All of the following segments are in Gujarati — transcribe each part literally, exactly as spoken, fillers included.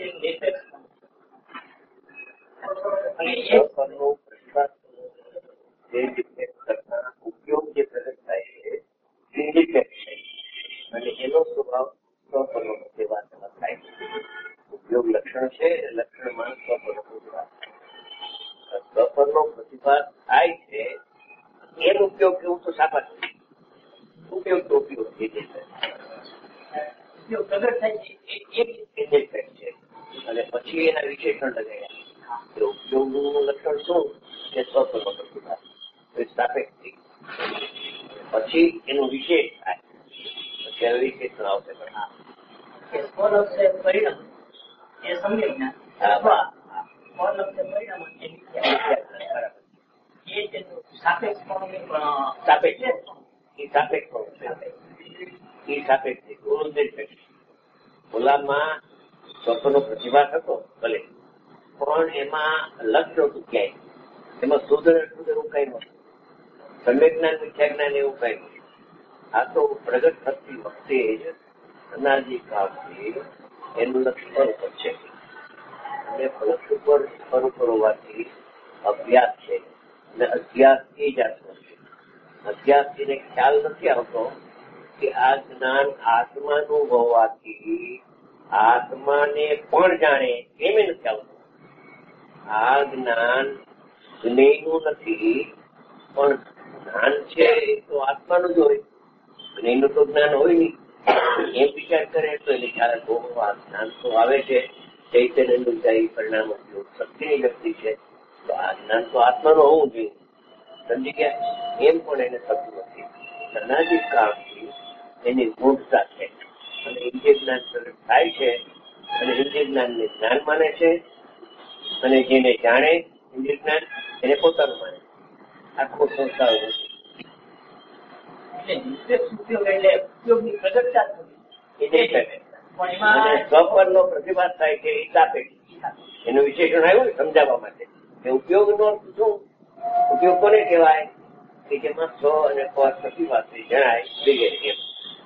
ઉપયોગ જે પ્રગટ થાય છે ઇન્ડિફેક્ટ છે અને એનો સ્વભાવ સ્વપરનો પ્રતિભાત થાય છે. ઉપયોગ લક્ષણ છે, લક્ષણમાં સ્વપરનો પ્રતિભાત સ્વપરનો પ્રતિભાત થાય છે. એનો ઉપયોગ કેવું તો સાપા ઉપયોગ તો ઉપયોગ થઈ જાય પ્રગટ થાય છે ઇન્ડિફેક્ટ છે અને પછી એના વિશેષણ લગાવ્યા. ઉપયોગનું લક્ષણ શું કે સ્વપરનો પ્રતિભાત સાપેક્ષિક પછી એનું વિશેષ થાય પછી હવે વિશેષણ આવશે. પરિણામ એ સમ્યક જ્ઞાન અથવા પરિણામ સાપેક્ષ સાપેક્ષ એ સાપેક્ષ એ સાપેક્ષિક ઓલામાં સ્વપ્નનો પ્રતિભાત હતો ભલે પણ એમાં લક્ષ્ય હતું ક્યાંય એમાં શુદ્ર શુદ્ર એવું કઈ નતું. સમ્યક જ્ઞાન મિથ્યા જ્ઞાન એવું કઈ નથી. આ તો પ્રગટ થતી વખતે જ અનાદિ કાળથી એનું લક્ષ્ય પર ઉપર છે અને લક્ષ્ય ઉપર પર ઉપર હોવાથી અભ્યાસ છે અને અભ્યાસ એ જાતનો છે. અભ્યાસથીને ખ્યાલ નથી આવતો કે આ જ્ઞાન આત્માનું હોવાથી આત્માને પણ જાણે એમ નથી આવતું. આ જ્ઞાન જ્ઞેયનું નથી પણ જ્ઞાન છે એ તો આત્માનું જ હોય. જ્ઞેયનું તો જ્ઞાન હોય નહીં. એમ વિચાર કરે તો એને ખ્યાલ બહુ આ જ્ઞાન તો આવે છે ચૈતન્યનું જાય પરિણામ શક્તિની વ્યક્તિ છે તો આ જ્ઞાન તો આત્માનું હોવું જોઈએ. સમજી ગયા? એમ પણ એને થતું નથી. અનાદિ કાળથી એની મૂળતા છે અને ઇન્દ્રિય જ્ઞાન પ્રગટ થાય છે અને ઇન્દ્રિય જ્ઞાનને જ્ઞાન માને છે અને જેને જાણે ઇન્દ્રિય જ્ઞાન એને પોતાનું માને. આખો સંસાર સ્વપરનો પ્રતિભાત થાય છે એ સાપેક્ષ. એનું વિશેષણ આવ્યું ને સમજાવવા માટે કે ઉપયોગનો શું ઉપયોગ કોને કહેવાય કે જેમાં સ્વ અને પર પ્રતિભાત જણાય વગેરે. એમ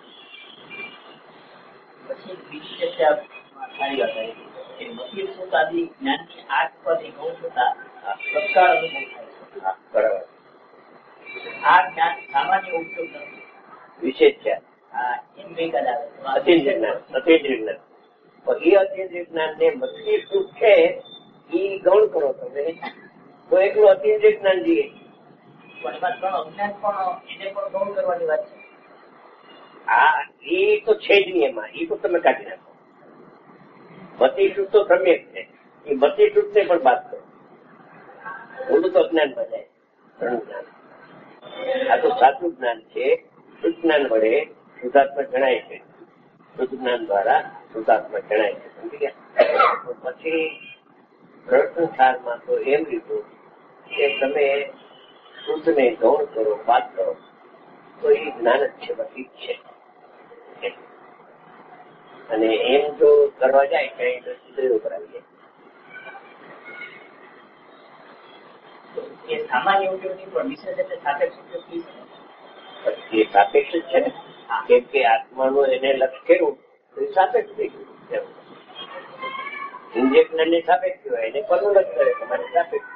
પછી બીજી ચર્ચા સારી વાત આવી મતીર સુતાદી જ્ઞાનની આઠ પરની ગૌ થતા તત્કાળ અનુભવ થાય છે. બરાબર. આ જ્ઞાન સામાન્ય ઉપયોગ નથી, વિશેષ છે. એમ ભેગા આવે અતિન્દ્રિય જ્ઞાન. અતિન્દ્રિય જ્ઞાન એ અતિન્દ્રિય જ્ઞાન ને મતીર સુખ છે એ ગૌણ કરો તમે તો એકલું અતિન્દ્રિય જ્ઞાન જોઈએ પણ એમાં ત્રણ અજ્ઞાન પણ એને પણ ગૌણ કરવાની વાત છે. હા એ તો છે જ નહીં એમાં. એ તો તમે કાઢી નાખો. મતી શુદ્ધ તો સમ્યક છે એ મતી શુદ્ધ ને પણ બાદ કરો. ઓલું તો અજ્ઞાન માં જાય. ત્રણ જ્ઞાન આ તો સાચું જ્ઞાન છે. શુદ્ધ જ્ઞાન વડે શુદ્ધાત્મા જણાય છે. શુદ્ધ જ્ઞાન દ્વારા શુદ્ધાત્મા જણાય છે. સમજી ગયા? પછી પ્રશ્ન સારમાં તો એમ લીધું કે તમે શુદ્ધ ને ગૌણ કરો બાદ કરો તો એ જ્ઞાન જ છે, બધી જ છે. અને એમ જો કરવા જાય કઈ દ્રષ્ટિ કરાવી જાય. એ સામાન્ય ઉપયોગની પણ વિશેષ એટલે સાપેક્ષ ઉપયોગ થઈ શકે. એ સાપેક્ષ જ છે ને કેમ કે આત્માનું એને લક્ષ્ય કર્યું તો એ સાપેક્ષ થઈ ગયું. ઇન્દ્રિય જ્ઞાનને સાપેક્ષ કહેવાય એને પરનું લક્ષ્ય કરે તમારે સાપેક્ષ.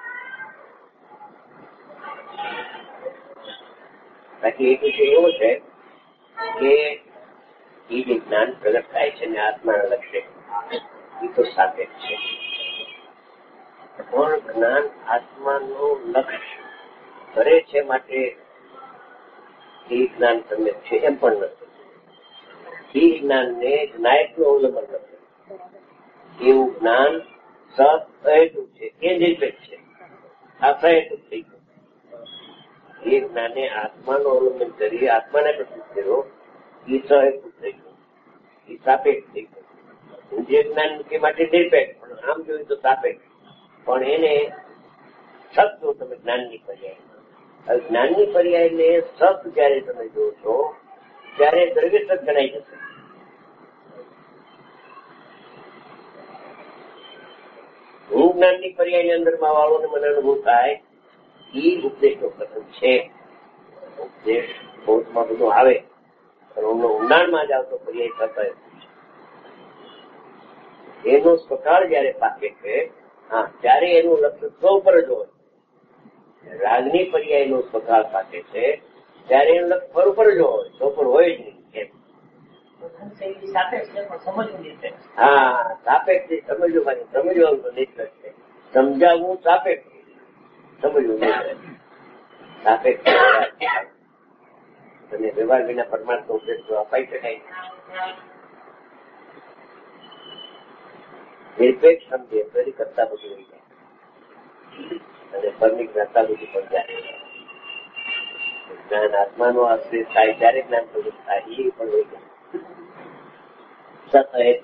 બાકી એક વિષય એવો છે કે એ જે જ્ઞાન પ્રગટ થાય છે ને આત્માના લક્ષ્ય એ તો સાપેક્ષ છે પણ જ્ઞાન આત્માનું લક્ષ્ય કરે છે માટે એ જ્ઞાન સમ્યક છે એમ પણ નથી. એ જ્ઞાનને નાયકનું અવલંબન નથી. એવું જ્ઞાન સહેતુક છે એ નિરપેક્ષ છે. આ સહેતુક થઈ ગયું. એ જ્ઞાને આત્માનું અવલંબન કરી આત્માને પ્રસિદ્ધ કર્યો એ સહેતુક થઈ ગયું. એ સાપેક્ષ થઈ ગયું. ઇન્દ્રિય જ્ઞાન કે માટે નિરપેક્ષ પણ આમ જોયું તો સાપેક્ષ. પણ એને સત જો તમે જ્ઞાનની પર્યાય જ્ઞાનની પર્યાયને સત જયારે તમે જોશો ત્યારે દ્રવ્ય સત ગણાઈ જશે. હું જ્ઞાનની પર્યાયની અંદરમાં વાળો ને મને અનુભવ થાય એ ઉપદેશનો પ્રસંગ છે. ઉપદેશ બૌદ્ધમાં બધું આવે પણ ઊંડાણમાં જ આવતો પર્યાય થતો એનો સ્વકાળ જયારે પાકે છે, હા ત્યારે એનું લક્ષ્ય સ્વ ઉપર જ હોય. રાગની પર્યાયનો સ્વકાળ પાકે છે ત્યારે એનું લક્ષ્ય ફર ઉપર જ હોય, તો પણ હોય જ નહીં. હા, સાપેક્ષ સમજવું મારી સમજવાનું નિષ્કર્ષ છે. સમજાવવું સાપેક્ષ, સમજવું નિષ્કર્ષ. સાપેક્ષ અને વ્યવહાર વિના પરમાર્થનો ઉપદેશ તો અપાઈ શકાય. નિરપેક્ષ સમજે ફરી કરતા બધું રહી જાય અને પરની કરતા બધું પણ જાય. જ્ઞાન આત્માનો આશ્રય થાય ત્યારે જ્ઞાન પ્રગટ થાય, એ પણ રહી જાય. સત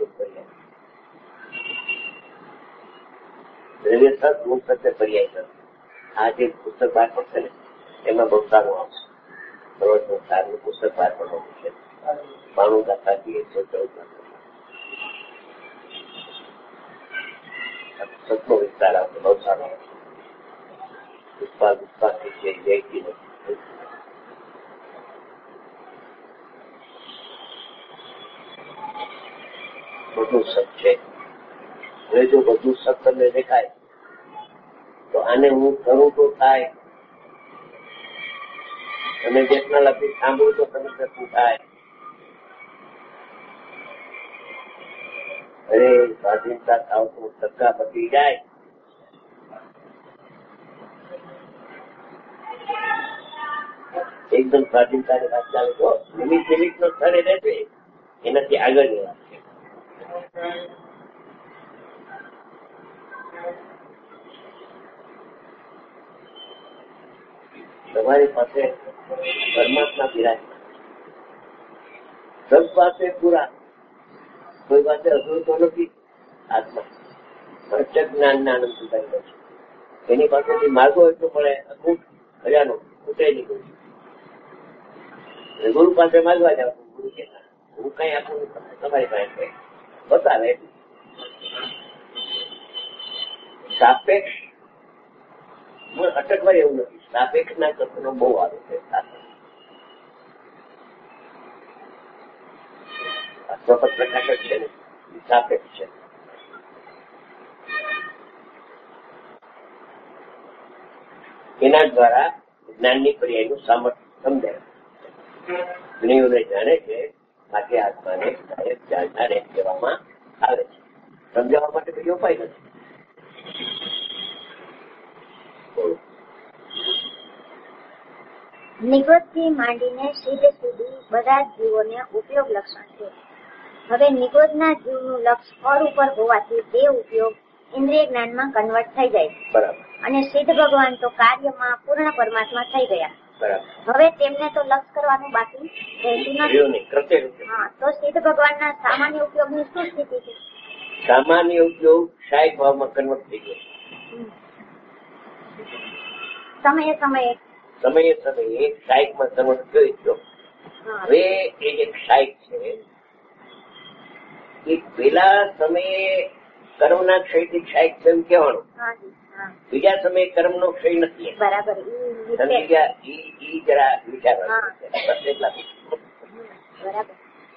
દ્રવ્ય સત ગુણ સત્ય પર્યાય સત. આ જે પુસ્તક બહાર પડશે ને એમાં બહુ સારું આવશે. પ્રવચન સારું પુસ્તક બહાર પડવાનું છે. બાણું દાતાજી એકસો ચૌદ સતનો વિસ્તાર આવશે, બહુ સારો આવશે. પુષ્પા પુષ્પાથી છે જયથી નથી. બધું સત છે. હવે જો બધું સત તમને દેખાય તો આને હું કરું તો થાય, તમે જેટલા લખી સાંભળું તો તમે શું થાય. અરે સ્વાધીનતા થાવ તો ધક્કા પતી જાય. એકદમ સ્વાધીનતાની વાત ચાલે તો નિમિત્ત નિમિત્ત નો સ્થળે રહેશે, એનાથી આગળની વાત છે. તમારી પાસે પરમાત્મા બિરાજમાન, સબ પાસે પૂરા, કોઈ પાસે અધૂરું તો નથી. આત્મા પ્રત્યક્ષ જ્ઞાન ના આનંદ સુધારેલો છે. એની પાસેથી માર્ગો એટલું મળે, અખૂટ ખજાનો ખૂટે નહીં. કોઈ ગુરુ પાસે માગવા જાવ, ગુરુ કે હું કઈ આપું તમારી પાસે બતાવે. સાપેક્ષ અટકવા એવું નથી. સાપેક્ષ ના તત્વનો બહુ આવે છે. સ્વપત પ્રકાશક છે ને, સાપેક્ષ છે. એના દ્વારા જ્ઞાનની પર્યાયનું સામર્થ્ય સમજાય. જ્ઞાનીઓને જાણે છે, બાકી આત્માને જાણનાર એમ કહેવામાં આવે છે. સમજાવવા માટે કોઈ ઉપાય નથી. નિગોદથી માંડીને સિદ્ધ સુધી બધા જીવોને ઉપયોગ લક્ષણ છે. હવે નિગોદના જીવનું લક્ષ ફળ ઉપર હોવાથી તે ઉપયોગ ઇન્દ્રિય જ્ઞાનમાં કન્વર્ટ થઈ જાય છે. બરાબર. અને સિદ્ધ ભગવાન તો કાર્યમાં પૂર્ણ પરમાત્મા થઈ ગયા. બરાબર. હવે તેમને તો લક્ષ કરવાનું બાકી રહેતું નથી. હા, તો સિદ્ધ ભગવાનના સામાન્ય ઉપયોગની શું સ્થિતિ છે? સામાન્ય ઉપયોગ શાયક ભાવમાં કન્વર્ટ થઈ ગયો. સમયે સમયે સમયે સમયે શાયકમાં કન્વર્ટ થઈ ગયો. હવે એ જે શાયક છે એ પેલા સમયે કર્મના ક્ષયથી શાયક છે એમ કહેવાનું. બીજા સમયે કર્મનો ક્ષય નથી. બરાબર. જરા વિચારવા એટલા બરાબર.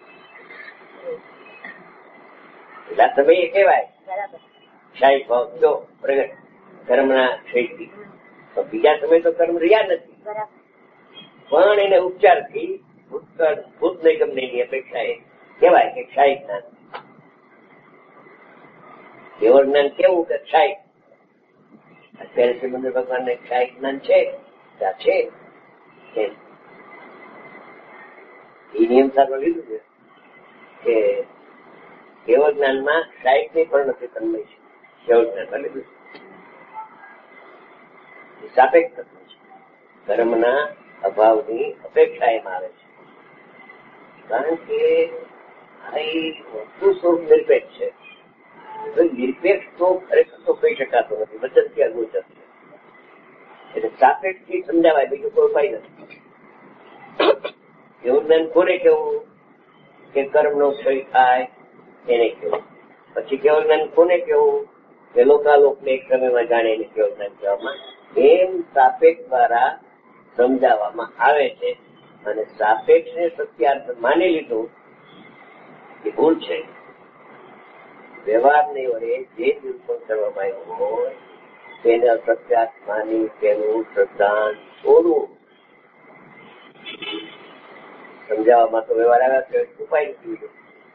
પેલા સમયે કહેવાય શાયક ભાવ જો પ્રગટ કર્મના ક્ષયથી. તો બીજા સમયે તો કર્મ રહ્યા નથી, પણ એને ઉપચારથી ભૂત નિગમ ની અપેક્ષા એ કહેવાય કે ક્ષાયિક જ્ઞાન. કેવળ જ્ઞાન કેવું કે ક્ષાયિક. અત્યારે શ્રીમંદર ભગવાન ને ક્ષાયિક જ્ઞાન છે છે એ નિયમ સારું લીધું છે કે કેવળ જ્ઞાનમાં ક્ષાયિક ની પણ નથી તન્મય છે. કેવળ જ્ઞાનમાં લીધું સાપેક્ષ તત્વ છે. કર્મના અભાવની અપેક્ષા એમાં આવે છે, કારણ કે વસ્તુ સ્વરૂપ નિરપેક્ષ છે. નિરપેક્ષ તો ખરેખર તો કહી શકાતો નથી, વચન ત્યાં ગોચર છે. એટલે સાપેક્ષ થી સમજાવાય, બીજું કોઈ ઉપાય નથી. એવું જ્ઞાન કોને કેવું કે કર્મ નો ક્ષય થાય એને કેવું. પછી કેવું જ્ઞાન કોને કેવું કે લોકાલોક ને એક સમયમાં જાણે એને કેવું જ્ઞાન કહેવામાં. એમ સાપેક્ષ દ્વારા સમજાવવામાં આવે છે. અને સાપેક્ષ ને સત્યાર્થ માની લીધું એ ભૂલ છે. વ્યવહારની વડે જે નિરૂપણ કરવામાં આવ્યું હોય તેને અસત્યાત્માની તેનું શ્રદ્ધાન છોડવું. સમજાવવામાં તો વ્યવહાર આવ્યા છે, ઉપાય નથી.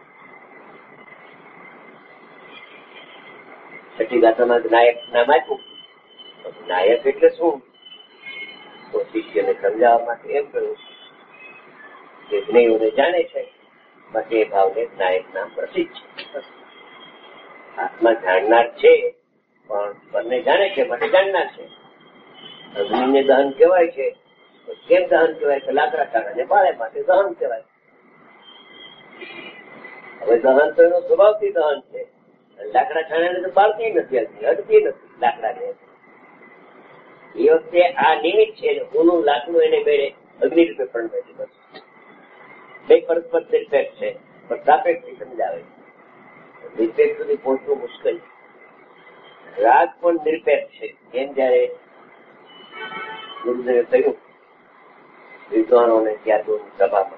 છઠ્ઠી ગાથામાં નાયક નામ આપ્યું. નાયક એટલે શું? તો શિષ્યને સમજાવવા માટે એમ કહ્યું કે જ્ઞેયોને જાણે છે, માટે એ ભાવને નાયક નામ પ્રસિદ્ધ છે. આત્મા જાણનાર છે, પણ બંને જાણે છે માટે જાણનાર છે. અગ્નિને દહન કહેવાય છે, કેમ દહન કહેવાય છે? લાકડા કાઢાને બાળે માટે દહન કહેવાય. હવે દહન તો એનો સ્વભાવથી દહન છે. લાકડા છાણાને તો બાળતી નથી, અડતી નથી લાકડાને. એ વખતે આ નિમિત્ત છે, ઊનું લાકડું એને મેળે અગ્નિ રૂપે પણ બેઠી બસ. બે પરસ્પર નિરપેક્ષ છે, પણ સાપેક્ષથી સમજાવે છે. નિરપેક્ષ સુધી પહોંચવું મુશ્કેલ છે. રાગ પણ નિરપેક્ષ છે. એમ જયારે ગુરુદેવે કહ્યું વિદ્વાનોને ત્યાગો સભામાં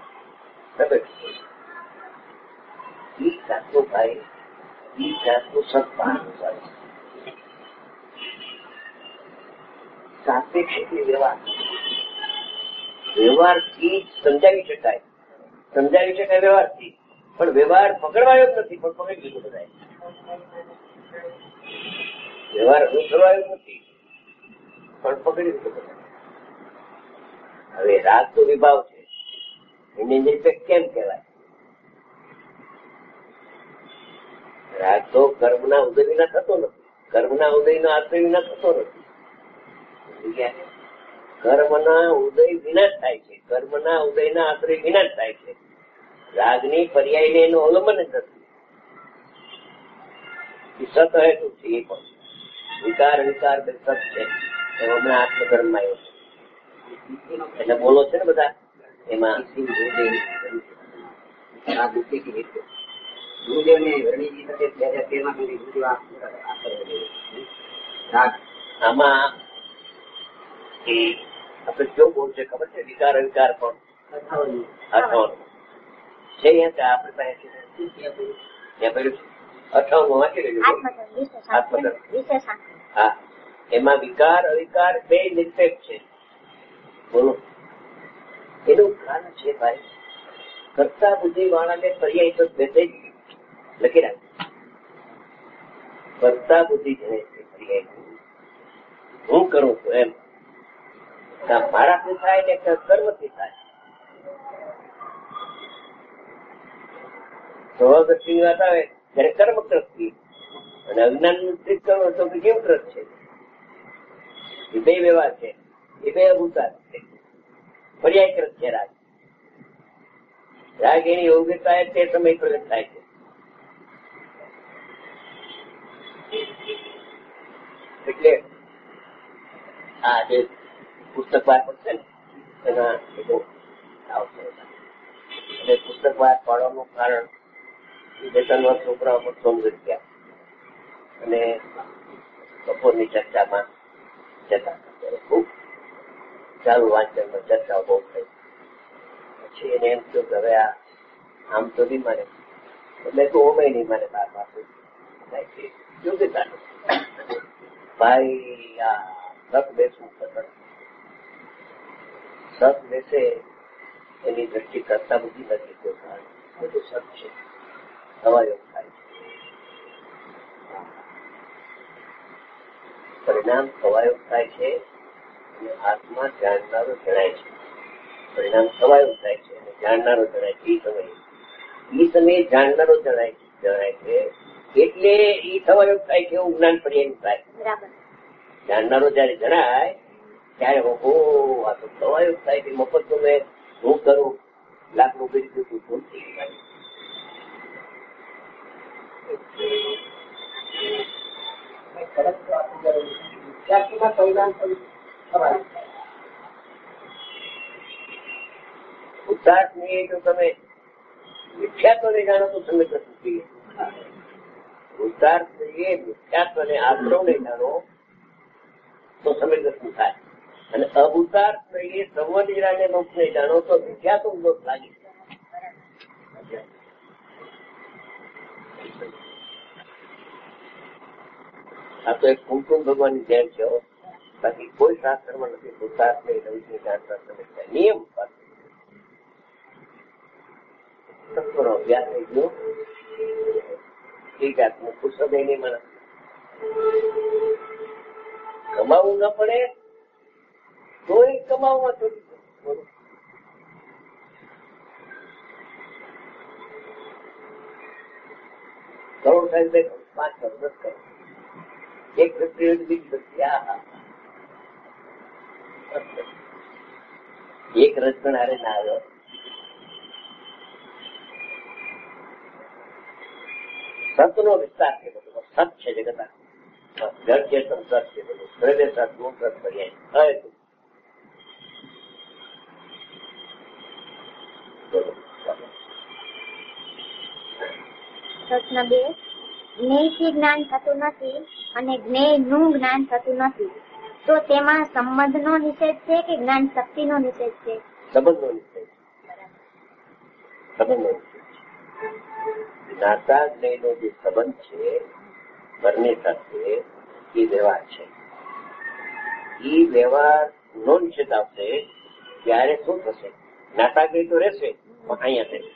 ઈ જાતનું ભાઈ ઈ જાતનું સત્પાન સાપેક્ષ એટલે વ્યવહાર. વ્યવહારથી સમજાવી શકાય સમજાવી શકાય વ્યવહારથી, પણ વ્યવહાર પકડવાયો જ નથી, પણ પકડી લીધું બધા. વ્યવહાર અનુસરવાયો નથી, પણ પકડી લીધું બધા. હવે રાગ તો વિભાવ છે, એને નિરપેક્ષ કેમ કહેવાય? રાગ તો કર્મના ઉદય વિના થતો નથી, કર્મના ઉદયનો આશ્રય વિના થતો નથી. કર્મના ઉદય વિના થાય છે, કર્મના ઉદયના આશ્રય વિના જ થાય છે. રાગની પર્યાયને એનું અવલંબન જ નથી. સત હેતુ છે. એ પણ વિકાર વિકાર સત છે. હમણાં આત્મધર્મમાં આવ્યો છે એટલે બોલો છે ને બધા. એમાં આમાં આપડે જો બોલ છે ખબર છે, વિકાર વિકાર પણ અઠાવન છે. આપડે પાસે અઠાવન વાંચી લેજો. હા, એમાં વિકાર અવિકાર બે નિરપેક્ષ છે. બોલો, એનું કારણ છે ભાઈ કરતા બુદ્ધિ વાળાને પર્યાય તો બેસે જ લખી રાખ. કરતા બુદ્ધિ જણે છે પર્યાય હું કરું છું એમ. મારાથી થાય ને કર્મથી થાય. સ્વભાવદ્રષ્ટિની વાત આવે ત્યારે કર્મ દ્રષ્ટિ, અને અજ્ઞાન નું કરો તો કેવું દ્રષ્ટ છે. એ બે વ્યવહાર છે, એ બે અભૂતાર છે. પર્યાયકૃત છે રાગ. રાગ એની યોગ્યતા તે સમય પ્રગટ થાય છે. એટલે આ જે પુસ્તક વાર પડશે ને એના આવશે. એટલે પુસ્તક વાર પાડવાનું કારણ બે ત્રણ વર્ષ છોકરાઓ પર સમજી ગયા અને બપોરની ચર્ચામાં જતા ખૂબ ચાલુ વાંચનમાં ચર્ચાઓ બહુ થઈ. પછી એને એમ થયું કે હવે આ આમ તો નહીં માને, એટલે તો ઓમે નહીં માને. બાર પાસે યોગ્યતા ભાઈ આ સત બેસવું પસંદ. સત બેસે એની દ્રષ્ટિ કરતા બધી નથી. બધું સત છે, સવાયોગ થાય છે. પરિણામ સવાયોગ થાય છે અને આત્મા જાણનારો જણાય છે. પરિણામ સવાયોગ થાય છે અને જાણનારો જણાય છે. એ સમયે એ સમયે જાણનારો જણાય જણાય છે એટલે એ સવાયોગ થાય છે. એવું જ્ઞાન પર્યાય થાય. જાણનારો જયારે જણાય ત્યારે ઓહો આ તો સવાયોગ થાય છે. મફત તો મેં હું કરું લાખનું કરી દીધું ભૂલ થઈ ગઈ. ઉદાસ નહીં જો તમે મિથ્યાત્વને જાણો તો તમે કશું જોઈએ. ઉદાસ નહીં મિથ્યાત્વને આશ્રવને જાણો તો તમે કશું થાય. અને અભૂતાર નહીં સંવનિરાને મોક્ષને જાણો તો મિથ્યાત્વ દોષ લાગી. આ તો એક કુમકુમ ભગવાનની ધ્યાન છે. બાકી કોઈ શાસ્ત્રમાં નથી પુરુષાર્થ નહીં રવિની જાણતા સમજતા નિયમ સત્વનો અભ્યાસ થઈ ગયો. ઠીક આત્મ પુસ્તક નહીં મને કમાવું ન પડે તો એ કમાવવા થોડી કરોડ સાહેબ પાંચ કરોડ દસ કરોડ એક વ્યક્તિ બીજી વ્યક્તિ આ એક રજગણ હારે ના આવ્યો. સતનો વિસ્તાર છે બધો. સત છે જગત જળ છે સત છે બધું. દ્રવ્ય સત ગુણ સત પર્યાય પ્રશ્ન બે, જ્ઞેયથી જ્ઞાન થતું નથી અને જ્ઞેય નું જ્ઞાન થતું નથી, તો તેમાં સંબંધનો નિષેધ છે કે જ્ઞાન શક્તિનો નિષેધ છે? સંબંધનો નિષેધ. સંબંધનો નિષેધ. જ્ઞાતા જ્ઞેયનો જે સંબંધ છે બંને સાથે એ વ્યવહાર છે. એ વ્યવહાર નો નિષેધ આવશે ત્યારે શું થશે? જ્ઞાતા જ્ઞેય તો રહેશે પણ અહીંયા થશે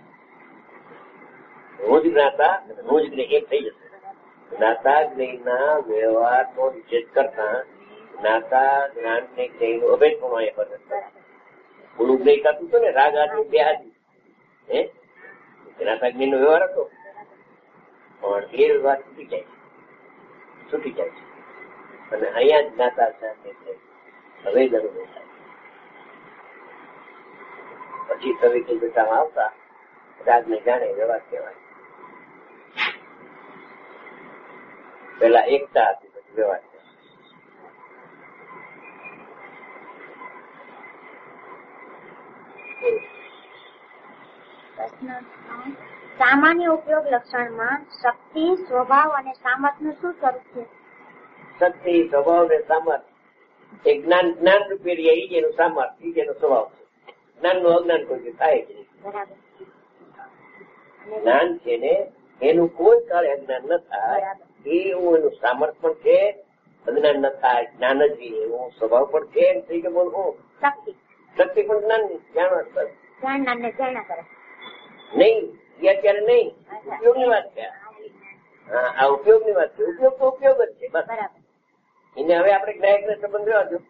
રોજ જ્ઞાતા રોજ જ્ઞેય એક થઈ જશે. જ્ઞાતા જ્ઞેયના વ્યવહાર નો નિષેધ કરતા જ્ઞાતા જ્ઞાન ને જ્ઞેય નું અભેદ પણ અહીંયા પર ઓલું જ્ઞેય થતું હતું ને રાગ આદિ બે આદિ હે જ્ઞાતા જ્ઞેય નો વ્યવહાર હતો પણ એ વ્યવહાર છૂટી જાય છે છૂટી જાય છે અને અહીંયા જ્ઞાતા સાથે અભેદ અનુભવ થાય. પછી સવિકલ બેટામાં આવતા રાગ ને જાણે વ્યવહાર કહેવાય. પેલા એકતા હતી પછી વ્યવહાર. સામાન્ય ઉપયોગ લક્ષણમાં શક્તિ, સ્વભાવ અને સામર્થ્યનું શું સ્વરૂપ છે? શક્તિ, સ્વભાવ ને સામર્થ્ય એ જ્ઞાન જ્ઞાન રૂપે એ જેનું સામર્થ્ય એ જેનો સ્વભાવ છે. જ્ઞાન નું અજ્ઞાન કોઈ થાય જ નહીં. જ્ઞાન છે ને એનું કોઈ કાળે અજ્ઞાન ન થાય એવું એનું સામર્થ્ય પણ છે. અજ્ઞાન ન થાય જ્ઞાન જ એવું સ્વભાવ પણ છે. એમ થઈ કે બોલ હું શક્તિ શક્તિ પણ જ્ઞાન જાણવા જાણનાર ને જાણ્યા કરે નહીં. એ અત્યારે નહીં ઉપયોગની વાત છે. હા આ ઉપયોગની વાત છે. ઉપયોગ તો ઉપયોગ જ છે બસ. એને હવે આપણે ગ્રાહક ને સંબંધ રહેવા દો.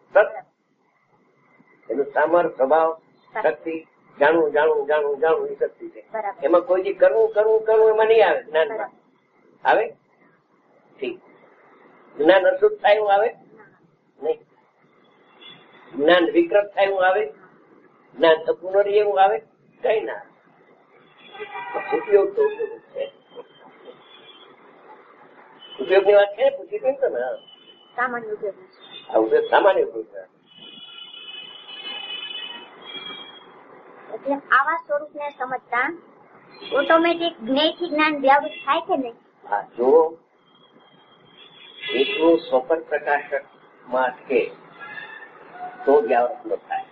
એનું સામર્થ્ય સ્વભાવ શક્તિ જાણવું જાણવું જાણવું જાણવું એ શક્તિ છે. એમાં કોઈ જે કરવું કરવું કરવું એમાં નહીં આવે. જ્ઞાનમાં આવે ઠીક. જ્ઞાન અશુદ્ધ થાય એવું આવે નહીં. જ્ઞાન વિકૃત થાય એવું આવે. જ્ઞાન અપૂર્ણ એવું આવે કઈ ના. ઉપયોગ તો ઉપયોગ છે. ઉપયોગની વાત છે પૂછી કેમ તમે સામાન્ય ઉપયોગ. આ ઉપયોગ સામાન્ય ઉપયોગ છે. એટલે આવા સ્વરૂપ ને સમજતા ઓટોમેટિક જ્ઞેયથી જ્ઞાન વ્યાવૃત થાય કે નહીં? હા જો એટલું સ્વપન પ્રકાશક માં છે તો વ્યાવૃત ન થાય.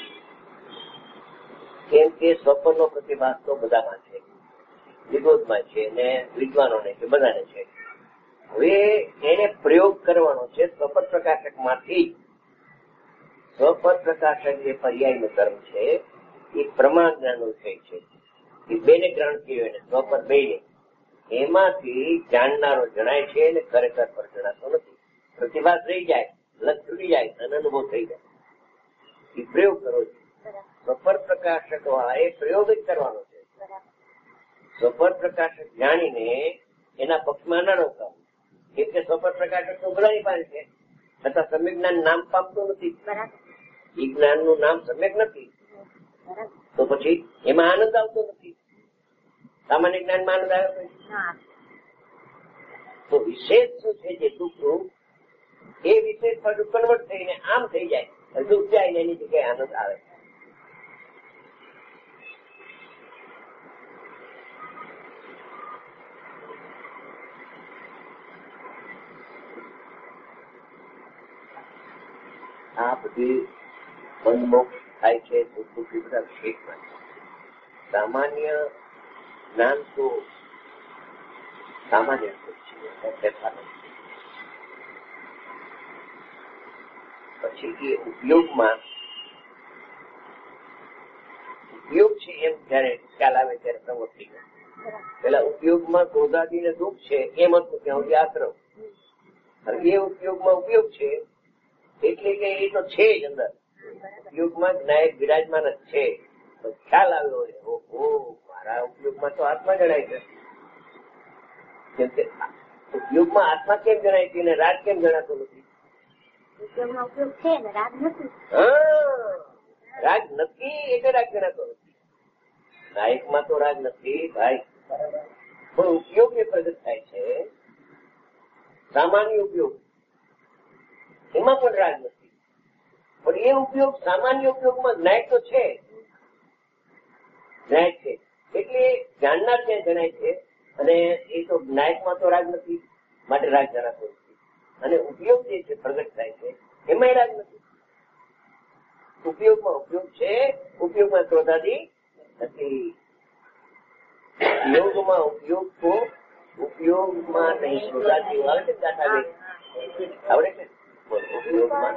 કેમ કે સ્વપન નો પ્રતિભાસ તો બધામાં છે, વિરોધમાં છે ને વિદ્વાનોને છે બધાને છે. હવે એને પ્રયોગ કરવાનો છે સ્વપન પ્રકાશક માંથી. સ્વપન પ્રકાશક જે પર્યાય નો ધર્મ છે એ પ્રમાણ જ્ઞાન નો વિષય છે. એ બેને ગ્રહણ કર્યો એને સ્વપન બે ને એમાંથી જાણનારો જણાય છે ને ખરેખર પર જણાતો નથી. પ્રતિભાસ રહી જાય, લક્ષ છૂટી જાય અને અનુભવ થઈ જાય. એ પ્રયોગ કરો છો. સ્વપર પ્રકાશક એ પ્રયોગ જ કરવાનો છે. સ્વપર પ્રકાશક જાણીને એના પક્ષમાં ન રોકાવું. કેમ કે સ્વપર પ્રકાશક તો બધાની પાસે છે છતાં સમ્યક જ્ઞાન નામ પામતું નથી. એ જ્ઞાન નું નામ સમ્યક નથી તો પછી એમાં આનંદ આવતો નથી. સામાન્ય જ્ઞાન માં આનંદ આવ્યો તો વિશેષ શું છે જે દુઃખ એ વિશેષ પાછું કન્વર્ટ થઈને આમ થઈ જાય દુઃખ જાય ને એની જગ્યાએ આનંદ આવે. આ બધી બંધમોક્ષ થાય છે દુઃખી બધા વિશેષમાં. સામાન્ય જ્ઞાન તો સામાન્ય છે. પછી એ ઉપયોગમાં ઉપયોગ છે એમ જયારે ખ્યાલ આવે ત્યારે પ્રવૃત્તિ પેલા ઉપયોગમાં ક્રોધાદી ને દુઃખ છે એમ હતું ત્યાં સુધી આશ્રમ. એ ઉપયોગમાં ઉપયોગ છે એટલે કે એ તો છે જ અંદર ઉપયોગમાં જ્ઞાયક વિરાજમાન જ છે. ખ્યાલ આવ્યો હોય ઓહો મારા ઉપયોગમાં તો આત્મા જણાય છે. કેમ કે ઉપયોગમાં આત્મા કેમ જણાય છે અને રાગ કેમ જણાતો નથી? ઉપયોગમાં ઉપયોગ છે ને રાગ નથી. હા રાગ નથી એટલે રાગ જણાતો નથી. નાયકમાં તો રાગ નથી ભાઈ, પણ ઉપયોગ એ પ્રગટ થાય છે. સામાન્ય ઉપયોગ એમાં પણ રાગ નથી, પણ એ ઉપયોગ સામાન્ય ઉપયોગમાં નાયક તો છે, નાયક છે એટલે જાણનાર ત્યાં જણાય છે. અને એ તો નાયકમાં તો રાગ નથી માટે રાગ જણાતો નથી. અને ઉપયોગ જે છે પ્રગટ થાય છે એમાં રાગ નથી. ઉપયોગમાં ઉપયોગ છે, ઉપયોગમાં ક્રોધાદી નથી. યોગમાં ઉપયોગ તો ઉપયોગમાં નહીં ક્રોધાદી આવે છે ગાથા બે આવડે છે. ઉપયોગમાં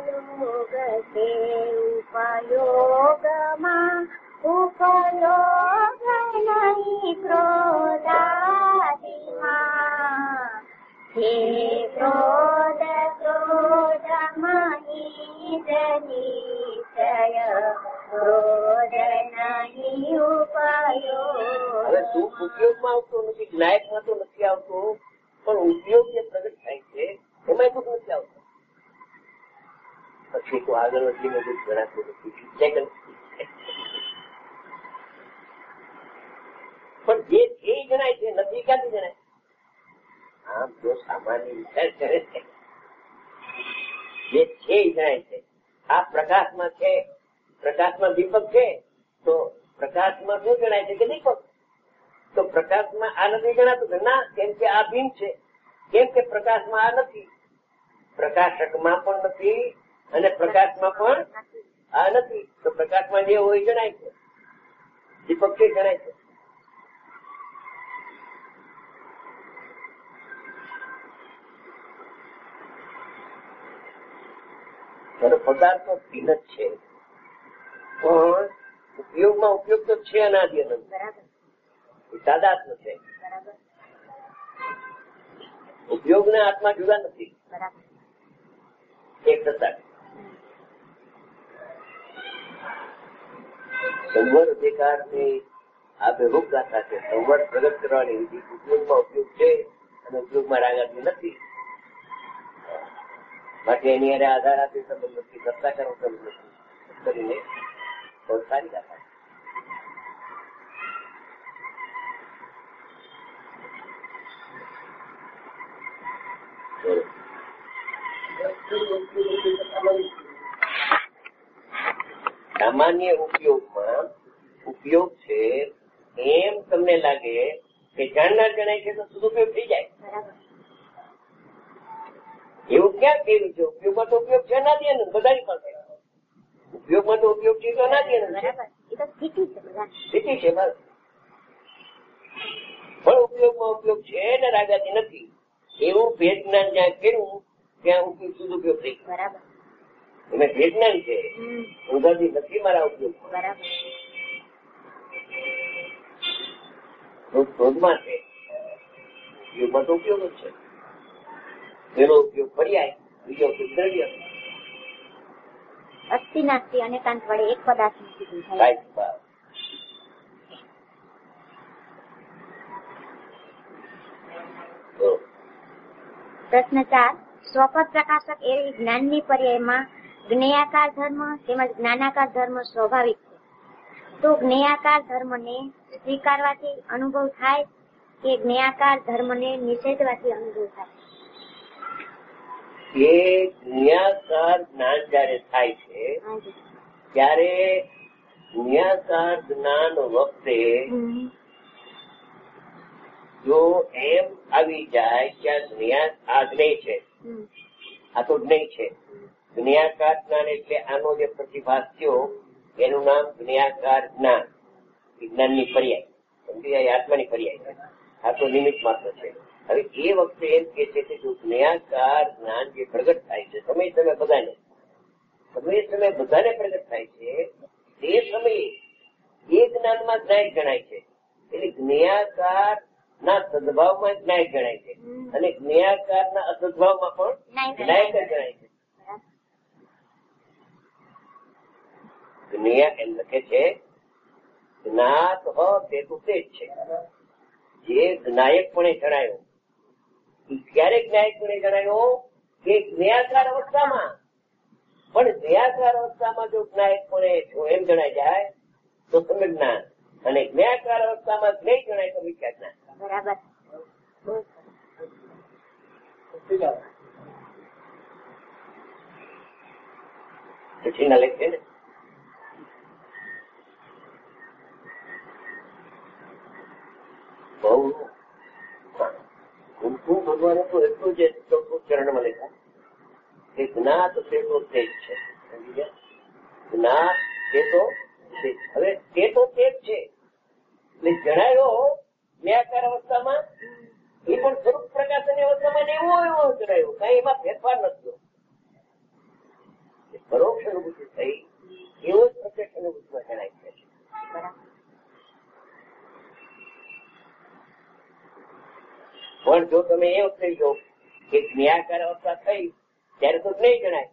ઉપયોગમાં ઉપયોગ નહીં ક્રોધાદિમાં હે ક્રોધ ક્રોધમાં નિશ્ચય ક્રોધ નહીં ઉપયોગ. હવે દુઃખ ઉપયોગમાં આવતું નથી, નાયકમાં તો નથી આવતું, પણ ઉપયોગ જે પ્રગટ થાય છે એમાં દુઃખ નથી આવતું. પછી તો આગળ વધીને દુઃખ જણાતું નથી. પણ જે છે જણાય છે નથી ક્યાંથી જણાય? આમ જો સામાન્ય વિચાર કરે છે જે છે જણાય છે. આ પ્રકાશમાં છે, પ્રકાશમાં દીપક છે તો પ્રકાશમાં શું જણાય છે કે દીપક? તો પ્રકાશમાં આ નથી જણાતું કે ના, કેમ કે આ ભીમ છે. કેમ કે પ્રકાશમાં આ નથી, પ્રકાશકમાં પણ નથી અને પ્રકાશમાં પણ આ નથી. તો પ્રકાશમાં જે હોય જણાય છે, દીપક છે જણાય છે. પદાર્થ તો ભિન્ન જ છે, પણ ઉપયોગમાં ઉપયોગ તો છે અનાદિ અનંત. તાદાત્મ છે. ઉપયોગ ને આત્મા જુદા નથી, એક થતા. સંવર અધિકાર ની આ બેરૂપ ગાથા છે. સંવર પ્રગટ કરવાની વિધિ ઉપયોગમાં ઉપયોગ છે અને ઉપયોગમાં રાગાદી નથી. માટે એની અરે આધાર આપી સંબંધ નથી, સત્તા કરવો સંબંધ નથી કરીને બહુ સારી ગાથા. સામાન્ય ઉપયોગમાં ઉપયોગ છે એમ તમને લાગે કે જાણનાર જણાય છે તો સદુપયોગ થઈ જાય. એવું ક્યાં થયેલું છે? ઉપયોગમાં તો ઉપયોગ છે ના દે બધાની પાસે. ઉપયોગમાં તો ઉપયોગ છે તો ના દે સ્થિતિ છે બસ. પણ ઉપયોગમાં ઉપયોગ છે ને રાગાથી નથી એવું ભેદ જ્ઞાન જ્યાં કર્યું ત્યાં ઉપયોગ સદુપયોગ થઈ ગયો. એને ભેદ જ્ઞાન છે, ઉધાથી નથી મારા ઉપયોગ શોધમાં છે. ઉપયોગમાં તો ઉપયોગ જ છે. પેલો ઉપયોગ પર્યાય, બીજો ઉપયોગ દ્રવ્ય. અસ્થિ નાસ્તિ અને કાંત વડે એક પદાર્થ થાય. પ્રશ્ન ચાર. સ્વપદ પ્રકાશક એવી જ્ઞાનની પર્યાયમાં જ્ઞેયાકાર ધર્મ તેમજ જ્ઞાનાકાર ધર્મ સ્વાભાવિક છે. તો જ્ઞેયાકાર ધર્મને સ્વીકારવાથી અનુભવ થાય કે જ્ઞેયાકાર ધર્મને નિષેધવાથી અનુભવ થાય? એ જ્ઞેયાકાર જ્ઞાન જયારે થાય છે ત્યારે જ્ઞેયાકાર જ્ઞાન વખતે જો એમ આવી જાય કે આ જ્ઞેય છે, આ તો જ્ઞેય છે. જ્ઞેયાકાર જ્ઞાન એટલે આનો જે પ્રતિભાસ થયો એનું નામ જ્ઞેયાકાર જ્ઞાન, વિજ્ઞાનની પર્યાય, સમજી આત્માની પર્યાય. આ તો નિમિત્ત માત્ર છે. હવે એ વખતે એમ કે છે કે જો જ્ઞેયાકાર જ્ઞાન જે પ્રગટ થાય છે સમય તમે બધાને સમય સમય બધાને પ્રગટ થાય છે. તે સમયે એ જ્ઞાનમાં જ્ઞાયક ગણાય છે. એટલે જ્ઞેયાકાર ના સદભાવમાં જ્ઞાયક ગણાય છે અને જ્ઞેયાકાર ના અસદભાવમાં પણ જ્ઞાયક જ ગણાય છે. જ્ઞેય એમ લખે છે જ્ઞાત હો તે તો તે જ છે. જે જ્ઞાયકપણે જણાયો એ ક્યારે જ્ઞાયકપણે જણાયો કે જ્ઞેયાકાર અવસ્થામાં. પણ જ્ઞેયાકાર અવસ્થામાં જો જ્ઞાયકપણે જો એમ જણાય જાય તો સમ્યક જ્ઞાન, અને જ્ઞેયાકાર અવસ્થામાં જ્ઞેય જણાય તો મિથ્યા જ્ઞાન. બરાબર. પછી ના લેખ છે ને બહુ કુમકુમ ભગવાને તો એટલું જ ચોથું ચરણમાં લખ્યું કે જ્ઞાત તે તો તે જ છે. જ્ઞાત તે તો તે જ. હવે તે તો તે જ છે એટલે જણાયો જ્ઞેયાકાર અવસ્થામાં એ પણ સ્વરૂપ પ્રકાશની અવસ્થામાં ને એવો એવો જણાયો, કઈ એમાં ફેરફાર નથી. પરોક્ષ અનુભૂતિ થઈ એવો જ પ્રત્યક્ષ અનુભૂતિમાં જણાય છે. પણ જો તમે એ વખતે જો કે જ્ઞેયાકાર અવસ્થા થઈ ત્યારે તો નહીં જણાય.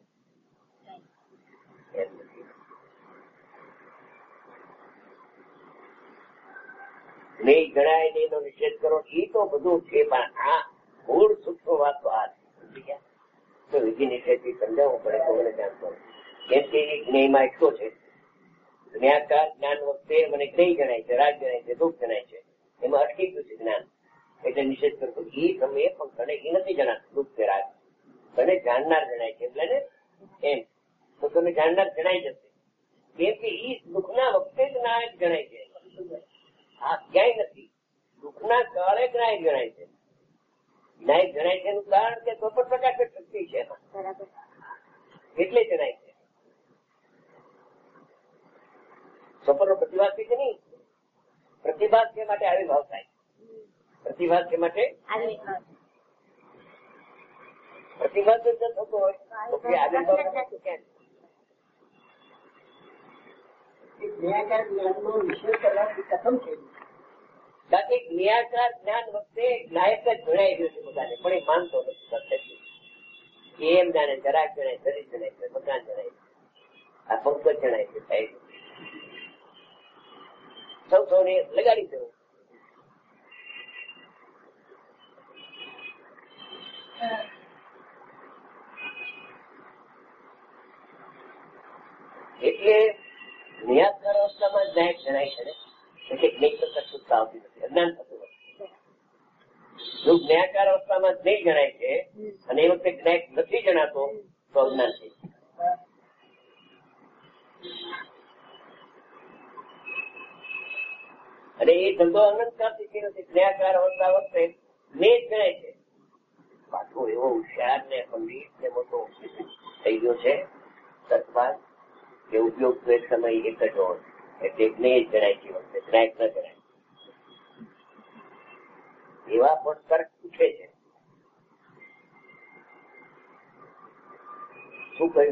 નહીં જણાય ને એનો નિષેધ કરો એ તો બધું છે, પણ આ મૂળ સૂક્ષ્મ વાત તો આ તો વિધિ નિષેધ થી સમજાવવું પડે તો મને જાણતો. કેમ કે એ જ્ઞેયમાં એટલો છે. જ્ઞાકાર જ્ઞાન વખતે મને જ્ઞેય જણાય છે, રાગ જણાય છે, દુઃખ જણાય છે, એમાં અટકી ગયું છે જ્ઞાન એટલે નિષેધ કરતો. એ સમયે પણ તને એ નથી જણાતું દુઃખ કે રાગ, તને જાણનાર જણાય છે એટલે ને એમ તો તમે જાણનાર જણાઈ જશે. કેમ કે એ દુઃખના વખતે જ નાયક જણાય છે. આ ક્યાંય નથી. દુઃખના કાળે જ નાયક જણાય છે. નાયક જણાય છે એનું કારણ કે તો પણ પ્રકાશક શક્તિ છે એમાં એટલે જણાય છે. સ્વપ્નનો પ્રતિભાસ છે કે નહીં? પ્રતિભાસ છે માટે આવિર્ભાવ થાય. પ્રતિભાસ છે માટે પ્રતિભાસ જો થતો હોય તો આવિર્ભાવ ક્યાં? જ્ઞેયાકાર જ્ઞાનનો નિષેધ કરવાથી કથમ છે. બાકી જ્ઞેયાકાર જ્ઞાન વખતે નાયક જ જણાઈ ગયો છે બધાને, પણ એ માનતો નથી. એમ જાણે જરાક જણાય, શરીર જણાય છે, મકાન જણાય છે, આ પંકજ જણાય છે. સાહેબ સૌ સૌને લગાડી દેવું. એટલે જ્ઞેયાકાર અવસ્થામાં નાયક જણાય છે ને એટલે જ્ઞેય કરતા શુદ્ધતા આવતી નથી, અજ્ઞાન થતું નથી. જો જ્ઞેયાકાર અવસ્થામાં જ્ઞેય જણાય છે અને એ વખતે જ્ઞાયક નથી જણાતો તો અજ્ઞાન થઈ જાય. અને એ ધંધો અનંતકાળથી થઈ નથી. જ્ઞેયાકાર અવસ્થા વખતે જ્ઞેય જણાય છે. પાછો એવો હોશિયાર ને પંડિત ને મોટો થઈ ગયો છે સત્પાલ કે ઉપયોગ તો એક સમય એક જ હોય એટલે જ્ઞેય જણાય છે વખતે જ્ઞાયક ન જણાય. એવા પણ તર્ક ઉઠે છે. શું કહ્યું?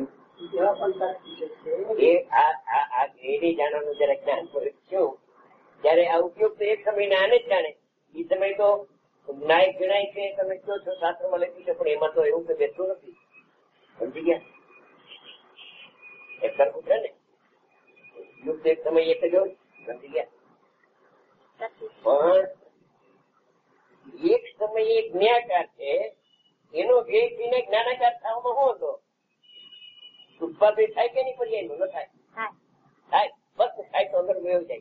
એ આ જ્ઞેયને જાણવાનું જયારે જ્ઞાન થયું ત્યારે આ ઉપયોગ તો એક સમય આને જ જાણે. એ સમય તો નાયક જણાય છે તમે કહો છો શાસ્ત્રમાં લખ્યું છે, પણ એમાં તો એવું કઈ બેઠું નથી. સમજી ગયા? એક સરખું છે ને યુક્ત એક સમય એક જ હોય. સમજી ગયા? પણ એક સમયે જ્ઞાકાર છે એનો ધ્યેય થઈને જ્ઞાનાકાર થવામાં શું હતો? ઉત્પાદન થાય કે નહીં? પર્યાય ન થાય. થાય બસ થાય તો અંદર મેળ જાય.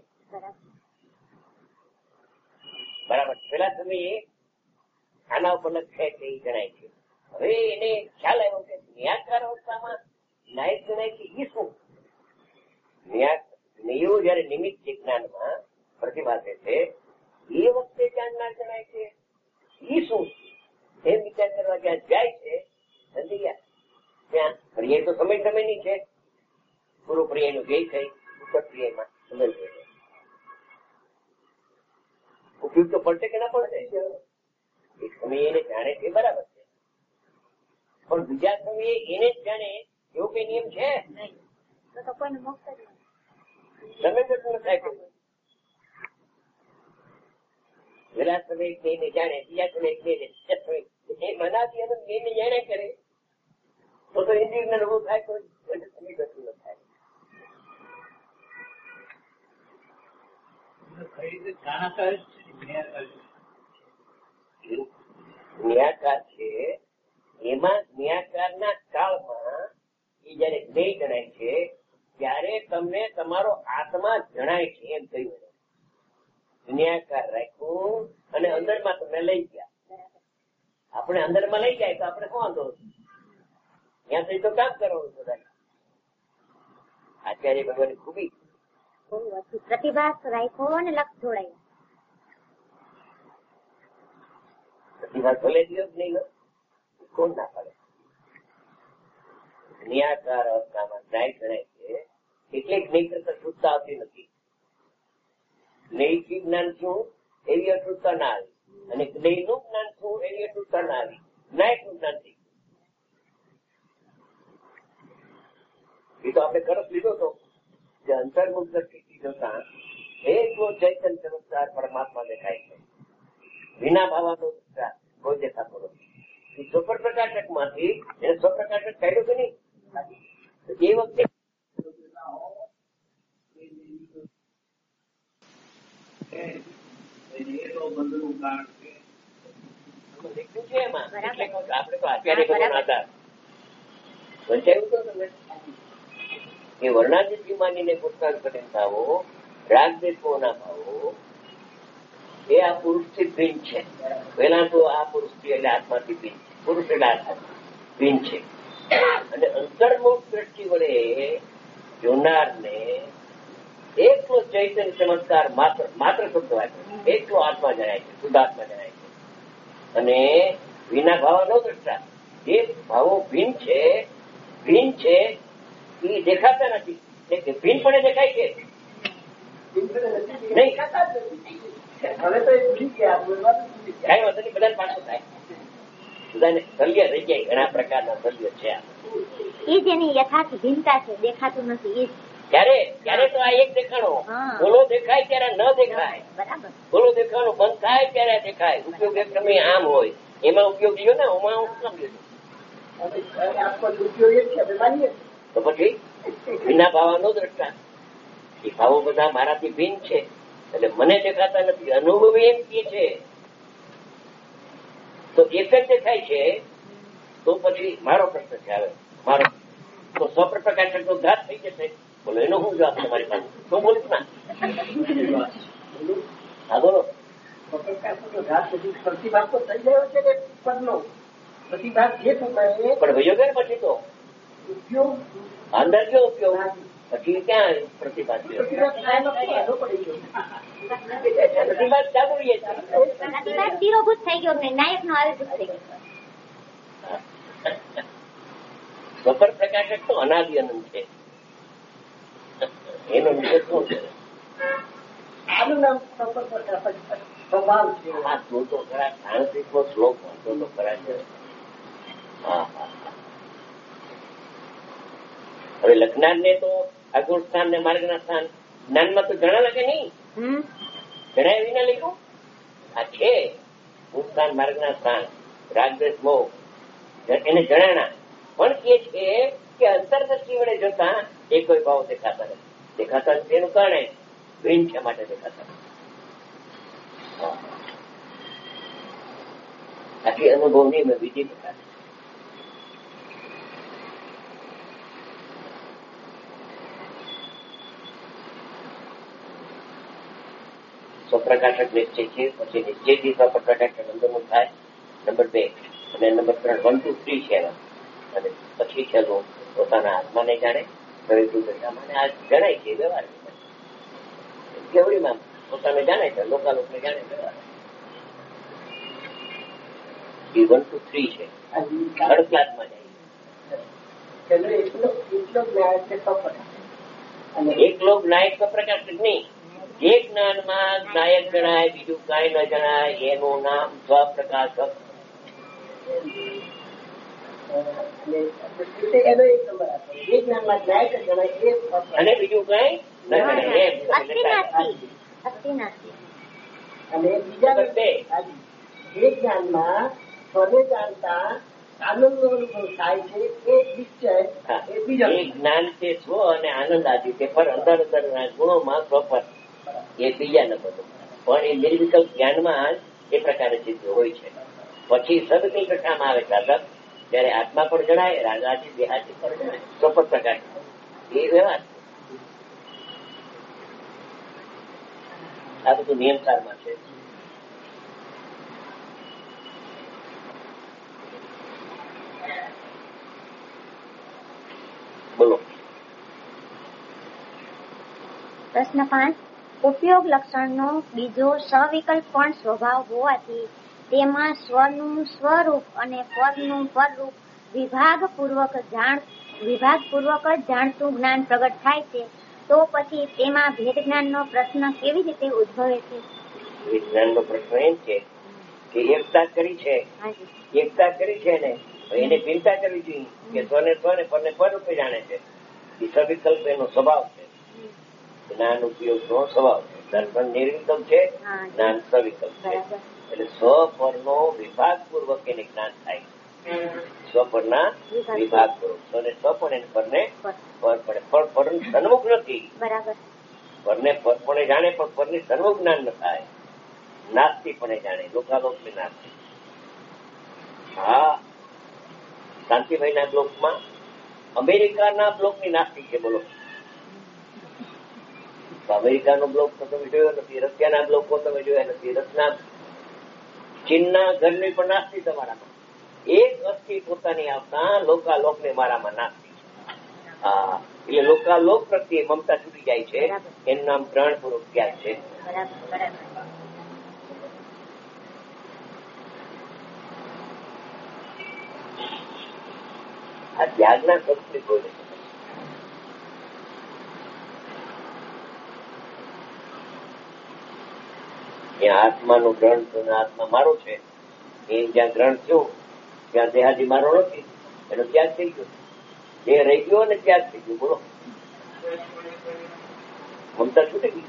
બરાબર. પેલા સમયે આના ઉપર લખાય છે એ જણાય છે. હવે એને ખ્યાલ આવ્યો કે જ્ઞાકાર અવસ્થામાં નાયક જણાય છે એ શું? નિયો જયારે નિમિત્ત જ્ઞાનમાં પ્રતિભાસે છે એ વખતે જાણનાર જણાય છે એ શું? એમ વિચાર કરવા જ્યાં જાય છે સમજી ગયા? ત્યાં પર્યાય તો સમય સમયની છે. પૂર્વ પર્યાયનું ધ્યેય થઈ ઉત્તર પર્યાયમાં સમજ ઉપયોગ તો પડશે કે ના પડશે? એક સમયે એને જાણે છે બરાબર છે, પણ બીજા સમયે એને જ જાણે એવો કઈ નિયમ છે? તો કોઈને મોક્ષ જ તમે જ થાય કોઈ પેલા સમય કઈને જાણે, બીજા સમય કઈને એ મનાતી અને કઈને જાણે કરે તો તો ઇન્દ્રિય અનુભવ થાય કોઈ સમય ગતું ન થાય. ન્યાયકાર છે એમાં ન્યાયકારના કાળમાં એ જયારે જ્ઞેય જણાય છે ત્યારે તમને તમારો આત્મા જણાય છે એમ કહ્યું. ન્યાયકાર રાખ્યું અને અંદરમાં તમે લઈ ગયા. આપણે અંદરમાં લઈ જાય તો આપણે શું વાંધો? ત્યાં સુધી તો કામ કરવાનું બધા. આચાર્ય ભગવાનની ખૂબી પ્રતિભાસ રાખ્યો અને લક્ષ જોડાય. પ્રતિભાસ ભલે દિયો નહીં લો કોણ ના પડે. ન્યાયકાર અવસ્થામાં ન્યાય ગણાય છે એટલે જ્ઞેય કરતા શુદ્ધતા આવતી નથી. જ્ઞેયથી જ્ઞાન શું એવી અશુદ્ધતા ના આવી અને જ્ઞેયનું જ્ઞાન શું એવી અશુદ્ધતા ના આવી. ન્યાયનું જ્ઞાન થઈ એ તો આપણે કરત લીધો હતો જે અંતર્મુખ દ્રષ્ટિથી જોતા એટલો ચૈતન્ય ચમત્કાર પરમાત્મા દેખાય છે. વિના ભાવાનો કોઈ દેખાતો નથી. સ્વપ્ન પ્રકાશક માંથી એને સ્વપ્રકાશક કાઢ્યો કે નહીં એ વખતે આપડે તો આચાર્ય ભગવાન હતા વંચાયું તો તમે એ વર્ણાદિથી માનીને પોતાન કરીને ભાવો રાગદેશો ના ભાવો એ આ પુરુષ થી ભિન્ન છે. પેલા તો આ પુરુષ થી એટલે આત્માથી ભિન્ન છે. પુરુષ એટલે આત્મા ભિન્ન છે અને અંતર્મુખ દ્રષ્ટિ વડે જોનાર ને એકલો ચૈતન્ય ચમત્કાર માત્ર માત્ર શબ્દ વાંચે એકલો આત્મા જણાય છે, શુદ્ધાત્મા જણાય છે. અને વિના ભાવ નો દ્રષ્ટા એ ભાવો ભિન્ન છે ભિન્ન છે એ દેખાતા નથી. ભિન્નપણે દેખાય છે નહીં. હવે તો કઈ વાંધો નહીં, બધા પાછું થાય. બધાને સલ્ય રહી જાય. ઘણા પ્રકારના સલ્ય છે. એ જેની યથાર્થ ભિન્નતા છે દેખાતું નથી. એ ત્યારે ત્યારે તો આ એક દેખાણો બોલો દેખાય ત્યારે ન દેખાય. બરાબર. બોલો દેખાણો બંધ થાય ત્યારે દેખાય. ઉપયોગ એક તમે આમ હોય એમાં ઉપયોગ લ્યો ને એમાં હું સમજો તો પછી વિના ભાવાનો દ્રષ્ટા એ ભાવો બધા મારાથી ભિન્ન છે એટલે મને દેખાતા નથી. અનુભવી એમ કે છે તો એક જ દેખાય છે તો પછી મારો પ્રશ્ન છે. હવે મારો તો સ્વપ્રકાશક નો ઘાત થઈ જશે. બોલો એનો શું જવાબ તમારી પાસે? શું બોલીશ ના? હા બોલો. પ્રતિભાગ તો થઈ ગયો છે કે પદનો પ્રતિભાગ જે સમયે પણ ભાઈઓ કે પછી તો ઉપયોગ અંદર કયો ઉપયોગ પછી ક્યાં પ્રતિભાગ પ્રતિભાગ ચાલુ રહીએ પ્રતિભાગ તિરોભૂત થઈ ગયો ને નાયક નો આવિર્ભૂત થઈ ગયો. સ્વપર પ્રકાશક તો અનાદિ અનંત છે. એનો વિષય શું છે? આનું નામ સ્વભાવ છે. હા તો તો ખરા સાંસ્કૃતિક નો શ્લોક વાંચો તો ખરા છે. હા હા હવે લખનાર ને તો અગુણ સ્થાન ને માર્ગ ના સ્થાન જ્ઞાનમાં તો જણા લાગે નહીં. જણાય વિના લખ્યું આ છે ગુણ સ્થાન માર્ગ ના સ્થાન રાગદ્વેષ મોહ એને જણાના પણ કે છે કે અંતરદ્રષ્ટિ વડે જોતા એ કોઈ ભાવ દેખાતા નથી. દેખાતા નથી એનું કારણે ભિન્ન છે માટે દેખાતા નથી. આટલી અનુભવની મેં બીજી પ્રકાર સ્વપ્રકાશક નિશ્ચય છે. પછી નિશ્ચયથી સ્વપ્રકાશક અંદરનું થાય નંબર બે અને નંબર ત્રણ વન ટુ થ્રી છે એના. અને પછી છેલ્લું પોતાના આત્માને જાણે મને આ જણાય છે વ્યવહાર કેવડીમાં પોતાને જાણે છે લોકાલોકને જાણે વ્યવહાર. એ વન ટુ થ્રી છે. થર્ડ ક્લાસમાં જાય એકલો નાયક સ્વપ્રકાશક નહીં. જે જ્ઞાનમાં નાયક જણાય બીજું કઈ ન જણાય એનું નામ સ્વપ્રકાશક. એનો એક નંબર આપો. એ જ્ઞાનમાં જાય કે જણાય એ અને બીજું કઈ અને બીજા એ જ્ઞાનમાં સ્વને જાણતા આનંદ નો અનુભવ થાય છે. એ નિશ્ચય એ બીજા જ્ઞાન છે સ્વ અને આનંદ આદિ તે પર અંદર અંદર ગુણોમાં સ્વપર એ બીજા નંબર. પણ એ નિર્વિકલ્પ જ્ઞાનમાં એ પ્રકારે સિદ્ધ હોય છે. પછી સદની કથામાં આવે સાધક ત્યારે આત્મા પણ જણાય, રાગાથી દેહાથી પણ જણાય, સ્વપર પ્રકાશ એ વ્યવહાર. આ બધું નિયમસારમાં છે. બોલો. પ્રશ્ન પાંચ. ઉપયોગ લક્ષણનો બીજો સવિકલ્પ પણ સ્વભાવ હોવાથી તેમાં સ્વનું સ્વરૂપ અને પરનું પરરૂપ વિભાગ પૂર્વક જાણ વિભાગ પૂર્વક જ જાણતું જ્ઞાન પ્રગટ થાય છે. તો પછી તેમાં ભેદ જ્ઞાનનો પ્રશ્ન કેવી રીતે ઉદ્ભવે છે? વિજ્ઞાનનો પ્રશ્ન એમ છે કે એકતા કરી છે એકતા કરી છે ને એને ચિંતા કરવી જોઈએ કે સ્વને સ્વને પરને પર રૂપે જાણે છે. એ સવિકલ્પ એનો સ્વભાવ છે. જ્ઞાન ઉપયોગ નો સ્વભાવ છે. દર્શન નિર્વિકલ્પ છે, જ્ઞાન સવિકલ્પ છે. એટલે સ્વ પરનો વિભાગ પૂર્વક એને જ્ઞાન થાય. સ્વ પરના વિભાગ પૂર્વક સ્વને સ્વ પણ એને પરને પર પડે. પણ પર સન્મુખ નથી. પરને પર પણ જાણે પણ પરની સન્મુખ જ્ઞાન ન થાય. નાસ્તી પણ જાણે, લોકાલોક ની નાસ્તી. હા, શાંતિભાઈ ના બ્લોક માં અમેરિકાના બ્લોક ની નાસ્તી છે. બોલો. અમેરિકાનો બ્લોક તો તમે જોયો નથી, રશિયાના બ્લોકો તમે જોયા નથી, રશના ચીનના ઘરની પણ નાસ્તી તમારામાં. એક અસ્થિ પોતાની આવતા લોકાલોક ને મારામાં નાસ્તી. હા, એટલે લોકાલોક પ્રત્યે મમતા છૂટી જાય છે. એનું નામ ગ્રહણ પૂર્વક ત્યાગ છે. આ ત્યાગના શબ્દ બોલે. જ્યાં આત્માનું ગ્રહણ આત્મા મારો છે એ જ્યાં ગ્રહણ થયું ત્યાં દેહાદી મારો નથી, એનો ત્યાગ થઈ ગયો. દેહ રહી ગયો અને ત્યાગ થઈ ગયો. બોલો. મમતા છૂટી ગઈ.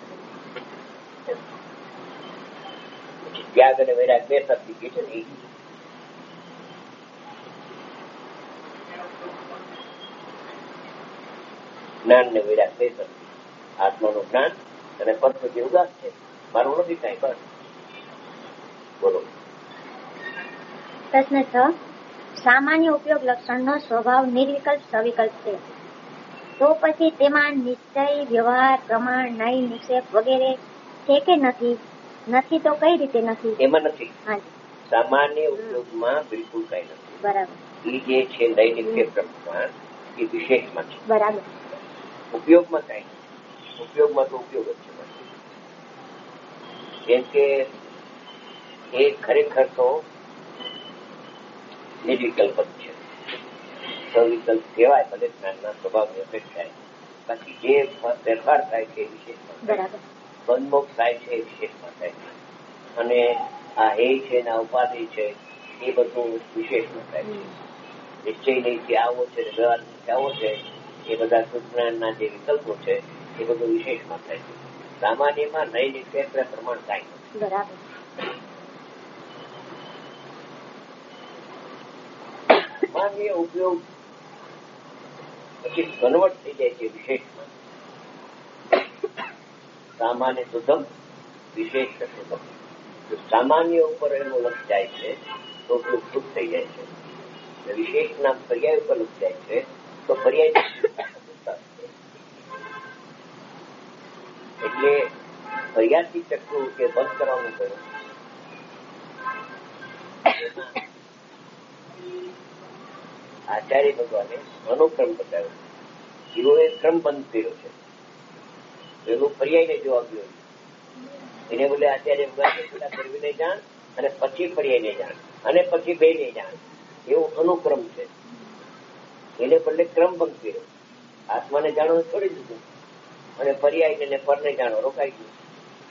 ત્યાગ અને વૈરાગ બે શક્તિ ગઈ છે ને. જ્ઞાન ને વૈરાગ બે શક્તિ. આત્માનું જ્ઞાન અને પદ્ધતિ ઉદાસ છે. મારું નથી કઈ. બસ. બોલો. પ્રશ્ન છ. સામાન્ય ઉપયોગ લક્ષણનો સ્વભાવ નિર્વિકલ્પ સવિકલ્પ છે. તો પછી તેમાં નિશ્ચય, વ્યવહાર, પ્રમાણ, નય, નિક્ષેપ વગેરે છે કે નથી? નથી તો કઈ રીતે નથી? એમાં નથી. સામાન્ય ઉપયોગમાં બિલકુલ કઈ નથી. બરાબર. એ જે છે નય, નિક્ષેપ, પ્રમાણ એ વિશેષમાં છે. બરાબર. ઉપયોગમાં કઈ ઉપયોગમાં તો ઉપયોગ જ છે. કેમ કે એ ખરેખર તો નિર્વિકલ્પ જ છે. સવિકલ્પ કહેવાય ભલે જ્ઞાનના સ્વભાવની અપેક્ષાએ. બાકી જે ફેરફાર થાય છે એ વિશેષમાં થાય. બંધમોક્ષ થાય છે એ વિશેષમાં થાય છે. અને આ હે છે ને ઉપાધિ છે એ બધું વિશેષમાં થાય છે. નિશ્ચય નહીં આવો છે, વ્યવહાર આવો છે, એ બધા સુજ્ઞાનના જે વિકલ્પો છે એ બધું વિશેષમાં થાય છે. સામાન્યમાં નહીં નિક્ષેપ પ્રમાણ થાય નથી. બરાબર. સામાન્ય ઉપયોગ પછી કન્વર્ટ થઈ જાય છે વિશેષમાં. સામાન્ય શુદ્ધમ વિશેષ શુદ્ધમ. જો સામાન્ય ઉપર એનું લક્ષ જાય છે તો ઉપયોગ શુદ્ધ થઈ જાય છે. વિશેષના પર્યાય ઉપર લક્ષ જાય છે તો પર્યાય એટલે ફરિયાદથી ચક્કુ કે બંધ કરવાનું કહ્યું. આચાર્ય ભગવાને અનુક્રમ બતાવ્યો. એવો એક ક્રમ બંધ કર્યો છે. પેલું પર્યાય ને જવાબ દો. એને બોલે આચાર્ય ભગવાન પેલા કરવીને જાણ અને પછી પર્યાય ને જાણ અને પછી બે ને જાણ, એવો અનુક્રમ છે. એને બદલે ક્રમ બંધ કર્યો. આત્માને જાણવું છોડી દીધું અને પર્યાય ને પરને જાણો રોકાઈ ગયું.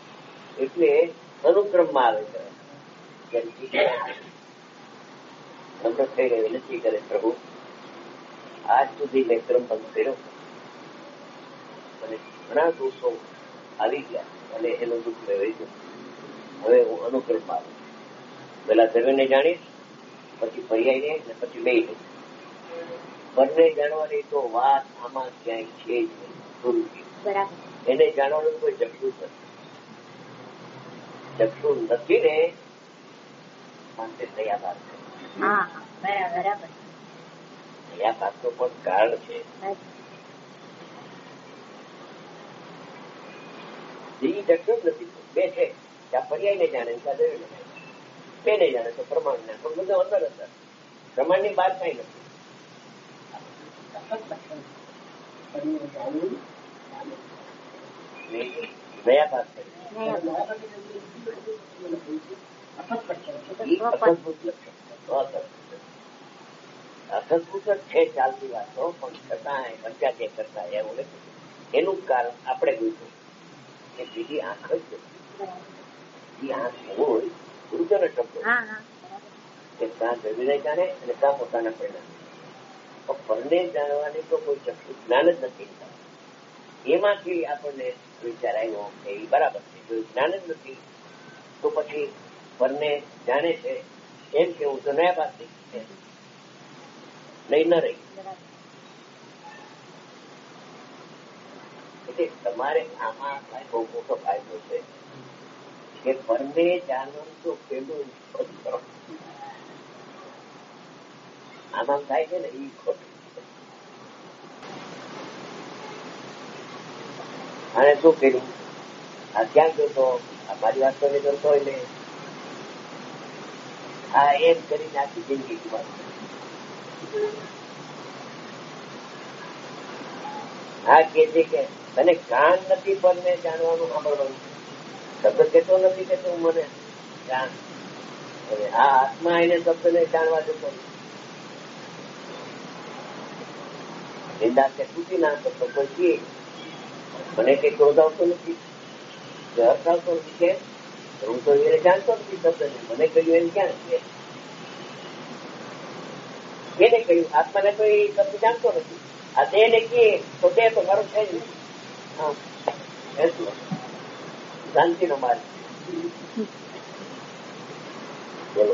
એટલે અનુક્રમમાં આવે છે. નમ્ર થઈને વિનંતી કરે, પ્રભુ આજ સુધી મેં ક્રમ બંધ કર્યો અને ઘણા દોષો આવી ગયા અને એનું દુઃખ મેં વહીધું. હવે હું અનુક્રમ પાડું. પેલા ધર્મને જાણીશ, પછી પર્યાયને અને પછી બેયને. બંને જાણવાની તો વાત આમાં ક્યાંય છે જ નહીં. એને જાણવાનું કોઈ ચક્ષુ નથી. ચક્ષુ નથી ને માટે દયા ભાગ છે. દયા ભાગ તો પણ કારણ છે. બીજી ચક્ષુ જ નથી. બે છે, ત્યાં પર્યાયને જાણે, ત્યાં ધર્મને જાણે. બે ને જાણે તો પ્રમાણ ને પણ બધું અંદર અંદર. પ્રમાણ ની બહાર કઈ નથી. દયા ભાગ છે. અસંસ્કૃત છે ચાલતી વાતો, પણ છતાં બચ્ચા જે કરતા એવું નથી. એનું કારણ આપણે જોયું કે બીજી આંખ જ બીજી આંખ હોય ગુરુજન શબ્દો કે ત્યાં જમીને જાણે અને ત્યાં પોતાના પરિણામ. પણ પરને જાણવાની તો કોઈ ચક્ષુ જ્ઞાન જ નથી. એમાંથી આપણને વિચાર આવ્યો કે એ બરાબર છે. જો જ્ઞાન જ નથી તો પછી પરને જાણે છે એમ કેવું તો નયા વાત નહીં, નહીં ન રહી. એટલે તમારે આમાં બહુ મોટો ફાયદો છે કે પરને જાણવાનું તો પેલું કરો. આમાં થાય છે ને એ ખોટું. અને શું કર્યું? આ ક્યાં જોતો? આ મારી વાત તો કરતો હોય ને આ એમ કરીને આખી જિંદગી ગુમાવી. હા કે છે કે તને કાન નથી પરને જાણવાનું, સાંભળવાનું. શબ્દ કેતો નથી કે તું મને જાણ. આ આત્મા એને શબ્દને જાણવા જતો નિંદા કે તૂટી ના કરતો કોઈ મને કઈ ક્રોધ આવતો નથી, હર્ષ આવતો નથી કે હું તો એને જાણતો નથી શબ્દને. મને કહ્યું એમ ક્યાં છે? એને કહ્યું આત્માને તો એ શબ્દ જાણતો નથી. આ દેહ ને કહે તો દેહ તો મારો છે જ નહીં. શાંતિ નો માર્ગ. બોલો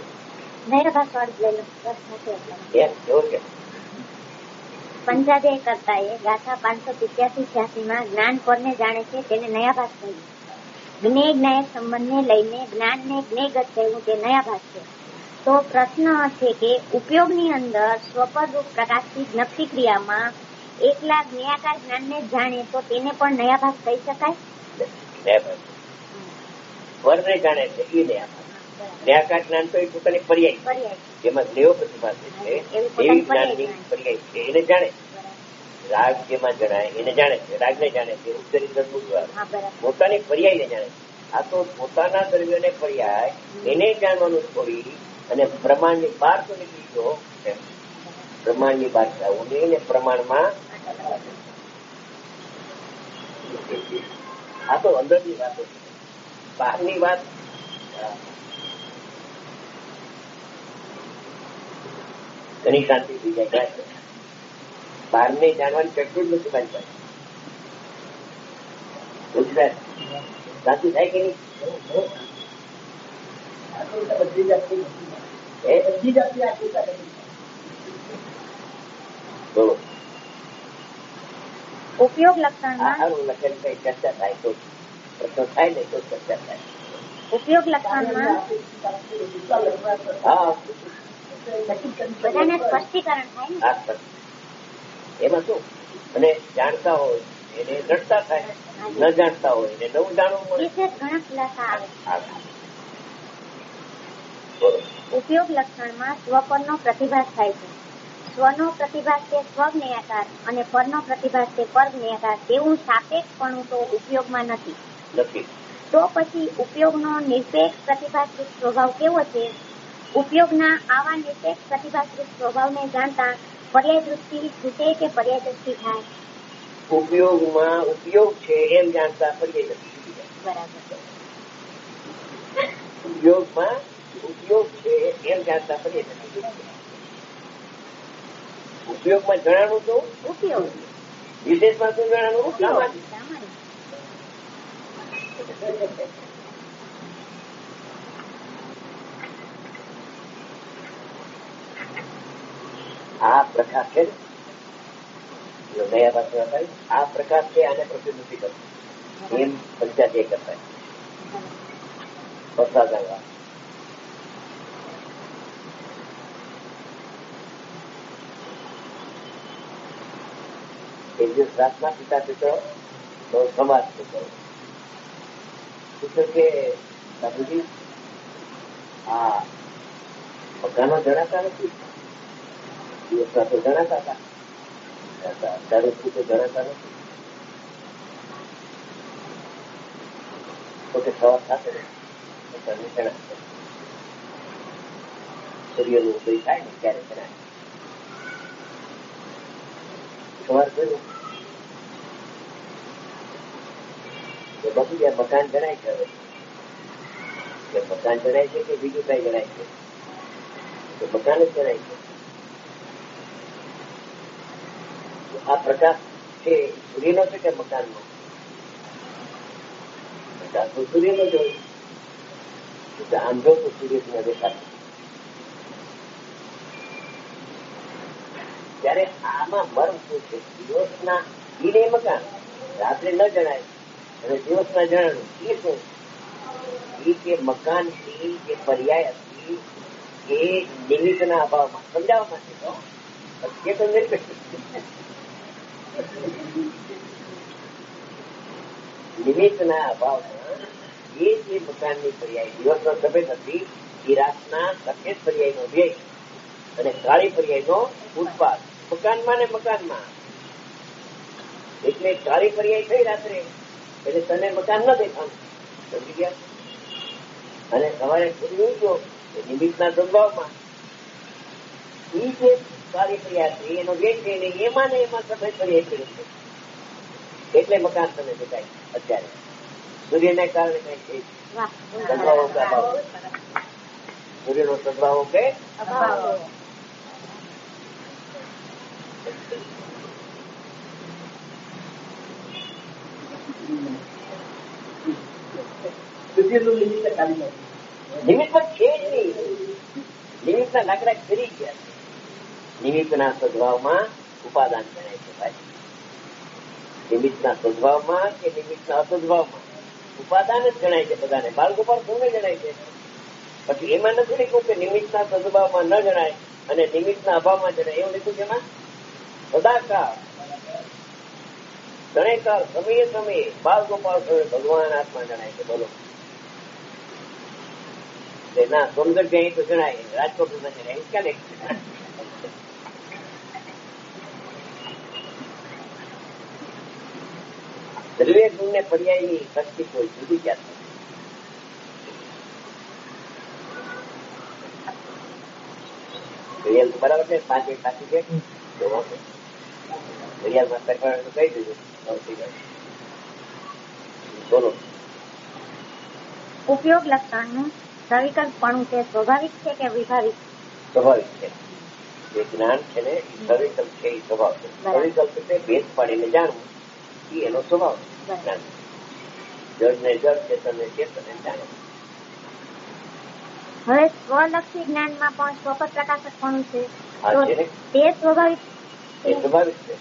પંચાધ્યાય કરતા એ ગાથા પાંચસો પિત્યાસી છ્યાસી માં જ્ઞાન પરને જાણે છે તેને નયાભાસ કહ્યું. જ્ઞેય જ્ઞાયક સંબંધને લઈને જ્ઞાનને જ્ઞેયગત કહેવું તે નયાભાસ છે. તો પ્રશ્ન છે કે ઉપયોગની અંદર સ્વપદરૂપ પ્રકાશિત નક્કી ક્રિયામાં એકલા જ્ઞેયાકાર જ્ઞાનને જાણે તો તેને પણ નયાભાસ કહી શકાય? પરને જાણે છે એ નયાભાસ. જ્ઞેયાકાર જ્ઞાન તો એ પોતાની પર્યાય, જેમાં જ્ઞેયો પ્રતિભાસે છે એવી જ્ઞાનની પર્યાય છે. એને જાણે. રાગ જેમાં જણાય એને જાણે છે, રાગને જાણે છે, ઉત્તરી પોતાની પર્યાયને જાણે છે. આ તો પોતાના દ્રવ્યને પર્યાય એને જાણવાનું છોડી અને પ્રમાણની બહાર તો નીકળી ગયો. પ્રમાણની બહાર જવું નહીં ને પ્રમાણમાં. આ તો અંદરની વાતો, બહારની વાત ઘણી શાંતિ થઈ જાય. બહાર ને જાણવાની ચટલું જ નથી મારી પાસે. ગુજરાત શાંતિ થાય કે નહીં? ઉપયોગ લક્ષણમાં લખેલ કઈ ચર્ચા થાય તો પ્રશ્ન થાય ને તો ચર્ચા થાય. ઉપયોગ લક્ષણમાં હા બધાને સ્પષ્ટીકરણ થાય ને. એમાં શું? અને જાણતા હોય એને રડતા થાય, ન જાણતા હોય એને નવું જાણવું મળે. ઘણા ખુલાસા આવે. ઉપયોગ લક્ષણમાં સ્વપરનો પ્રતિભાસ થાય છે. સ્વનો પ્રતિભાસ તે સ્વજ્ઞેયાકાર અને પરનો પ્રતિભાસ તે પરજ્ઞેયાકાર. તેવું સાપેક્ષપણું તો ઉપયોગમાં નથી. નથી તો પછી ઉપયોગનો નિરપેક્ષ પ્રતિભાસરૂપ સ્વભાવ કેવો છે? ઉપયોગના આવા નિરપેક્ષ પ્રતિભાસરૂપ સ્વભાવને જાણતા પર્યાય દૃષ્ટિ છૂટે કે પર્યાય દૃષ્ટિ થાય? ઉપયોગમાં ઉપયોગ છે એમ જાણતા પર્યાય દૃષ્ટિ. બરાબર. ઉપયોગમાં ઉપયોગ છે એમ જાણતા પર્યાય દૃષ્ટિ. ઉપયોગમાં જણાનું તો ઉપયોગ વિશેષમાં શું જણાનું? ઉપયોગ સામાન્ય. સામાન્ય. આ પ્રકાશ છે ને, નયા પાસે આ પ્રકાશ છે, આને પ્રસિદ્ધ નથી કરતો એમ પંચાયત કરતા પસાર. એક દિવસ રાતના પિતા પિતા સમાજ પૂછ્યો કે બાબુજી આ મકાનો જણાતા નથી? દિવસના તો જણાતા હતા, દારૂથી તો જણાતા નથી. તો કે સવાર સાથે જણાય સૂર્યનું ઉદય થાય ને ત્યારે જણાય. સવાર કર્યું બધું ત્યાં મકાન જણાય છે. હવે મકાન જણાય છે કે બીજું કઈ જણાય છે? મકાન જ જણાય છે. આ પ્રકાશ છે સૂર્યનો છે કે મકાનનો? પ્રકાશ તો સૂર્યનો જ હોય. આમ જો તો સૂર્ય ત્યાં દેખાશે. ત્યારે આમાં મર્મ શું છે? દિવસના ઈને મકાન રાત્રે ન જણાય અને દિવસના જણાનું એ શું? એ કે મકાન થી જે પર્યાય હતી એ નિમિત્તના અભાવમાં સમજાવવા માટે તો એ તો નિમિત્તના અભાવમાં એ જે મકાનની પર્યાય દિવસનો સફેદ હતી એ રાતના સફેદ પર્યાયનો વ્યય અને કાળી પર્યાયનો ઉત્પાદ મકાનમાં ને મકાનમાં. એટલે કાળી પર્યાય થઈ રાત્રે એટલે તને મકાન ન દેખાનું, સમજી ગયા? અને સવારે ખુલ્લું ગયો નિમિત્તના સદભાવમાં એ જે કાળી પર્યાય હતી એનો વ્યય છે ને એમાં ને એમાં સફેદ પર્યાય કર્યું છે એટલે મકાન તને દેખાય. અત્યારે સૂર્યને કારણે કઈ છે સદભાવો કે અભાવ? સૂર્યનો સદભાવો કે અભાવ. નિમિત્ત છે જ નહીં. નિમિત્તના લાકડા ફરી ગયા. નિમિત્તના સદભાવમાં ઉપાદાન જણાય છે ભાઈ. નિમિત્તના સદભાવમાં કે નિમિત્તના અસદભાવમાં ઉપાદાન જ જણાય છે બધાને. બાળગોપાલ કોને જણાય છે? પછી એમાં નથી લીધું કે નિમિત્તના સદભાવમાં ન જણાય અને નિમિત્તના અભાવમાં જણાય. એવું લીધું છે એમાં સદાકાળ જણેકાર સમયે સમયે બાળગોપાલ સમયે ભગવાન આત્મા જણાય છે. બોલો ના સોમગઢ જાય તો જણાય, રાજકોટ ના જણાય ક્યાં? દ્રવ્ય ગુણ ને પર્યાયની શક્તિ કોઈ જુદી ક્યાં બરાબર છે? પાંચ એક સાચી છે કહી દીધું. બોલો. ઉપયોગ લક્ષણનું સવિકલ્પપણું તે સ્વાભાવિક છે કે વિભાવિક? સ્વાભાવિક છે. જે જ્ઞાન છે ને સવિકલ્પ છે એ સ્વભાવ છે. સવિકલ્પ એટલે ભેદ પાડીને જાણવું એ એનો સ્વભાવ છે. જળ ને જળ, ચેતન ને ચેતન જાણવું. હવે સ્વલક્ષી જ્ઞાનમાં પણ સ્વપદ પ્રકાશકપણું છે તે સ્વાભાવિક એ સ્વાભાવિક છે.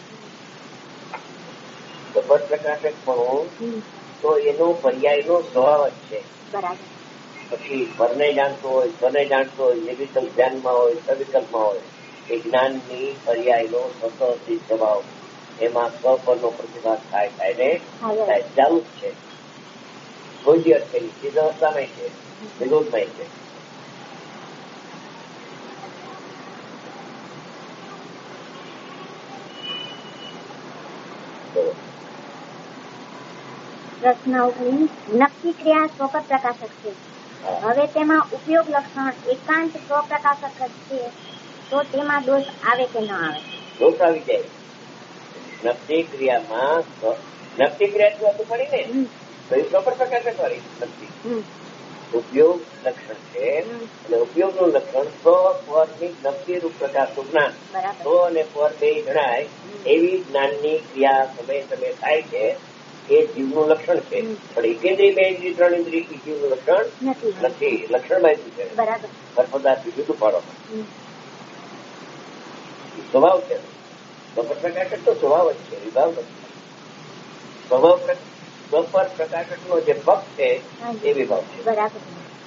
સ્વપદ પ્રકાશકપણું તો એનો પર્યાયનો સ્વભાવ જ છે. બરાબર. પછી પરને જાણતો હોય, સ્વને જાણતો હોય, નિર્વિકલ્પ ધ્યાનમાં હોય, સવિકલ્પમાં હોય, એ જ્ઞાનની પર્યાયનો સ્વતઃ સ્વભાવ એમાં સ્વ પરનો પ્રતિભાગ થાય થાય ને થાય ચાલુ જ છે. કોઈ બી અર્થ એની સીધ અવસ્થામાં છે, વિરોધમાં છે. પ્રશ્ન ઓગણીસ. નક્કી ક્રિયા સ્વપદ પ્રકાશક છે. હવે તેમાં ઉપયોગ લક્ષણ એકાંત સ્વપ્રકાશક જ છે તો તેમાં દોષ આવે કે ન આવે? દોષ આવી જાય. નક્કી ક્રિયામાં નક્કી ક્રિયા હતું પડી ને તો એ સ્વપદ પ્રકાશક વાળી નક્કી ઉપયોગ લક્ષણ છે અને ઉપયોગનું લક્ષણ સ્વ પરની નક્કી રૂપ પ્રકાશનું જ્ઞાન. બરાબર. સ્વ અને પર બે જણાય એવી જ્ઞાનની ક્રિયા સમય સમય થાય છે એ જીવનું લક્ષણ છે. પણ એકેન્દ્રિય બે ઇન્દ્રિય ત્રણ ઇન્દ્રિય જીવનું લક્ષણ નથી. લક્ષણ બાંધ્યું છે. બરાબર. પદાર્થ જુદું પાડો સ્વભાવ છે. સ્વપ્રકાશક તો સ્વભાવ જ છે, વિભાવ નથી. સ્વભાવ સ્વપર પ્રકાશક નો જે પક્ષ છે એ વિભાવ છે. બરાબર.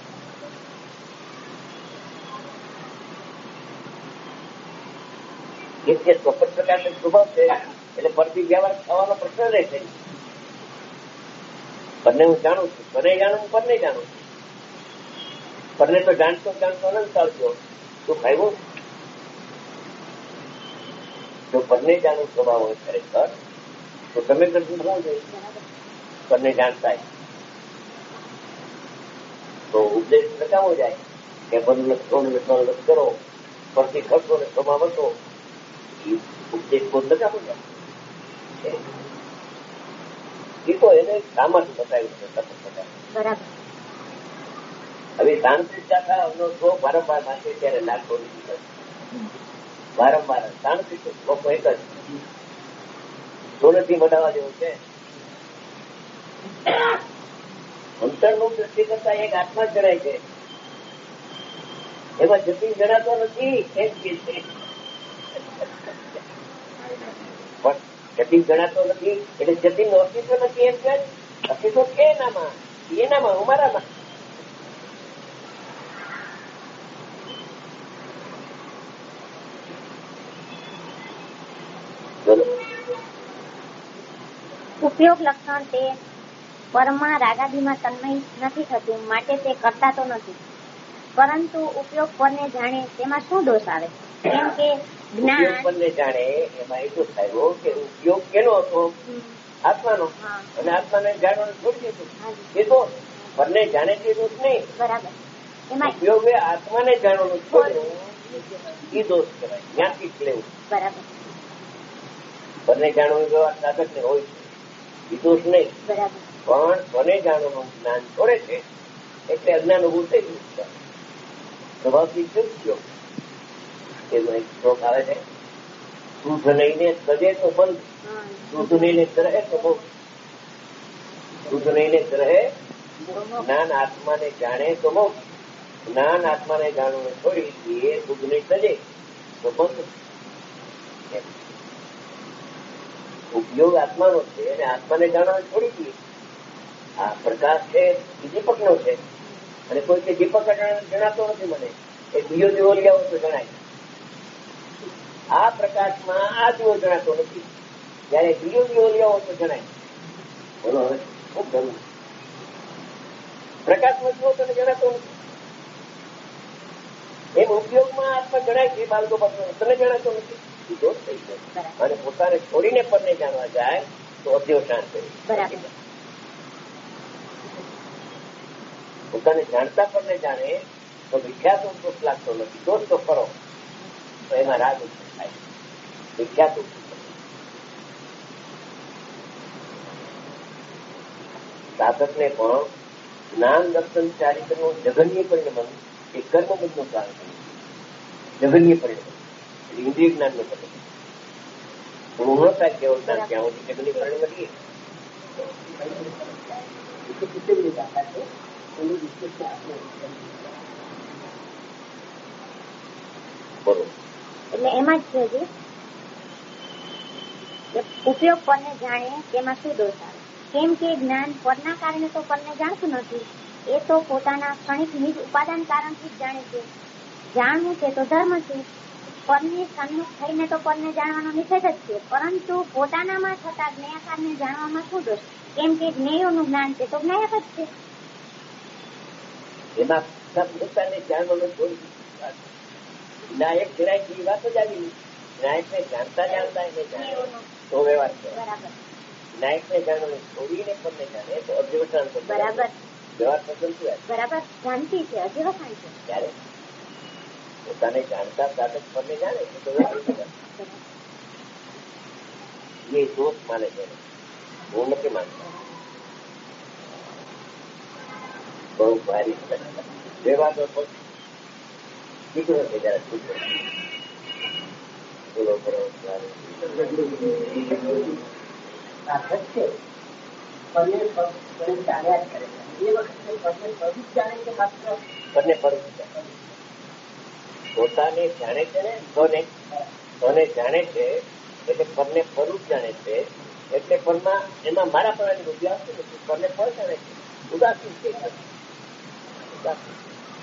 જે સ્વપર પ્રકાશક સ્વભાવ છે એટલે પરથી વ્યવહાર થવાનો પ્રશ્ન રહેશે. પરને હું જાણું છું, પરને જાણું હું પરને જાણું છું. પરને તો જાણતો જાણતો અનંત ચાલજો તો ખાયું. જો પરને જાણું સ્વભાવ હોય ખરેખર તો તમે કરશું શું જોઈએ? પરને જાણતા તો ઉપદેશ નકામો જાય કે બધું લખો ને લખ કરો, પરથી ખર્ચો ને સ્વભાવ હતો ઉપદેશ કોઈ નકામો જાય. એ તો એને સામર્થ્ય બતાવ્યું છે સતત બતાવ્યું. હવે તાંત્રિક શાખાનો શો વારંવાર માટે ત્યારે લાગતો નથી. વારંવાર તાંત્રિક લોકો એક જ સોનથી બનાવવા જેવું છે. અંતરનું દ્રષ્ટિ કરતા એક આત્મા જ જણાય છે, એમાં જતીન જણાતો નથી. એમ કે છે પણ જતીન જણાતો નથી એટલે જતીન નું અસ્તિત્વ નથી. એમ કે અસ્તિત્વ છે એનામાં, એનામાં અમારામાં. ઉપયોગ લક્ષણ તે પરમાં રાગાદીમાં તન્મય નથી થતું, માટે તે કરતા તો નથી. પરંતુ ઉપયોગ પરને જાણે તેમાં શું દોષ આવે? કેમ કે જ્ઞાન પરને જાણે એમાં એટલું થયો કે ઉપયોગ કેનો હતો? આત્માનો. અને આત્માને જાણવાનું છોડી દીધું એ દોષ. પરને જાણે તે દોષ નહીં. બરાબર. એમાં ઉપયોગ આત્માને જાણવાનું છોડ્યું એ દોષ કહેવાય. જ્ઞાનથી જ લેવું. બરાબર. પરને જાણવું વ્યવહાર સાધક ને હોય છે, દોષ નહીં. બરાબર. પણ સ્વને જાણવાનું જ્ઞાન છોડે છે એટલે અજ્ઞાન ઉભું થઈ ગયું છે. સ્વભાવથી શુદ્ધ એનો એક શ્લોક આવે છે, શુદ્ધ નહીને સજે તો બંધ, શુદ્ધ નહીને ગ્રહે તો બહુ. શુદ્ધ નહીને ગ્રહે જ્ઞાન આત્માને જાણે તો બહુ. જ્ઞાન આત્માને જાણવું છોડી એ શુદ્ધ નહીં સજે તો બંધ. ઉપયોગ આત્માનો છે અને આત્માને જાણવાનું છોડી દઈએ. આ પ્રકાશ છે એ દીપક નો છે અને કોઈ કે દીપક જણાતો નથી મને, એ બીજો દીવો લઈ આવો તો જણાય. આ પ્રકાશમાં આ દીવો જણાતો નથી, જયારે બીજો દીવો લઈ આવો તો જણાય. બોલો હવે શું કરવું? પ્રકાશમાં દીવો તને જણાતો નથી. એમ ઉપયોગમાં આત્મા જણાય છે બાળકો તને જણાતો નથી. દોષ થઈ જાય અને પોતાને છોડીને પરને જાણવા જાય તો અધ્યવસાન કરે. પોતાને જાણતા પરને જાણે તો વિખ્યાત દોષ લાગતો નથી. દોષ તો કરો તો એમાં રાગ થાય. વિખ્યાત સાધક ને પણ જ્ઞાન દર્શન ચારિત્રનું જઘન્ય પરિણમન એ કર્મબંધનું કારણ છે. જઘન્ય પરિણમન ઇન્દ્રિય જ્ઞાન નું પરિણામ પૂર્ણ ન થાય કેવું જ્ઞાન ક્યાં સુધી જગની પરિણામ કરીએ. એટલે એમાં જ છે કે ઉપયોગ પરને જાણે તેમાં શું દોષ આવે? કેમ કે જ્ઞાન પરના કારણે તો પરને જાણતું નથી, એ તો પોતાના ક્ષણિક નિજ ઉપાદાન કારણથી જ જાણે છે. જાણવું છે તો ધર્મ છે. પરને સન્મુખ થઈને તો પરને જાણવાનો નિષેધ જ છે, પરંતુ પોતાનામાં થતા જ્ઞેયાકારને જાણવામાં શું દોષ? કેમ કે જ્ઞેયોનું જ્ઞાન છે તો જ્ઞાયક જ છે. એમાં પોતાને જાણવાનું છોડી નાયક જણાય છે એ વાત જ આવી. નાયક ને જાણતા જાણતા એને જાણે તો વ્યવહાર છે. નાયક ને જાણવાનું છોડીને પરને જાણે તો અધ્યવસાન છે. બરાબર. વ્યવહાર પસંદ છે. બરાબર. જાણતી છે, અધ્યવસાન છે. ત્યારે પોતાને જાણતા સાધક પરને જાણે તો એ દોષ માને છે. હું નથી માનતો. બહુ ભારી વ્યવહાર તો દીકરો છે જયારે દીકરો બોલો કરો જાણ્યા જ કરે છે એ વખતે જાણે કે માત્ર બંને પર પોતાને જાણે છે ને તોને તોને જાણે છે એટલે પરને પરનું જ જાણે છે એટલે પરમાં એમાં મારા પરાની બુદ્ધિ આવશે ને પરને પર જાણે છે ઉદાસીન છે ઉદાસીન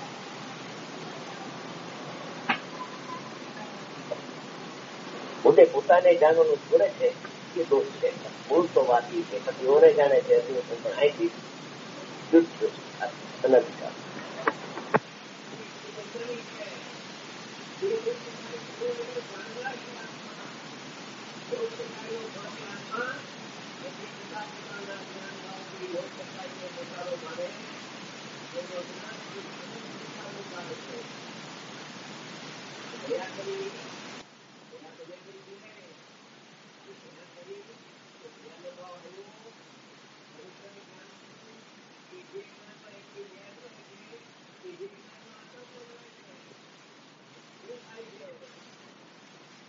પોતે પોતાને જાણવાનું છોડે છે એ દોષ છે મૂળ તો વાતી છે પછી ઓને જાણે છે પણ અહીંથી શુદ્ધ અનંતકાર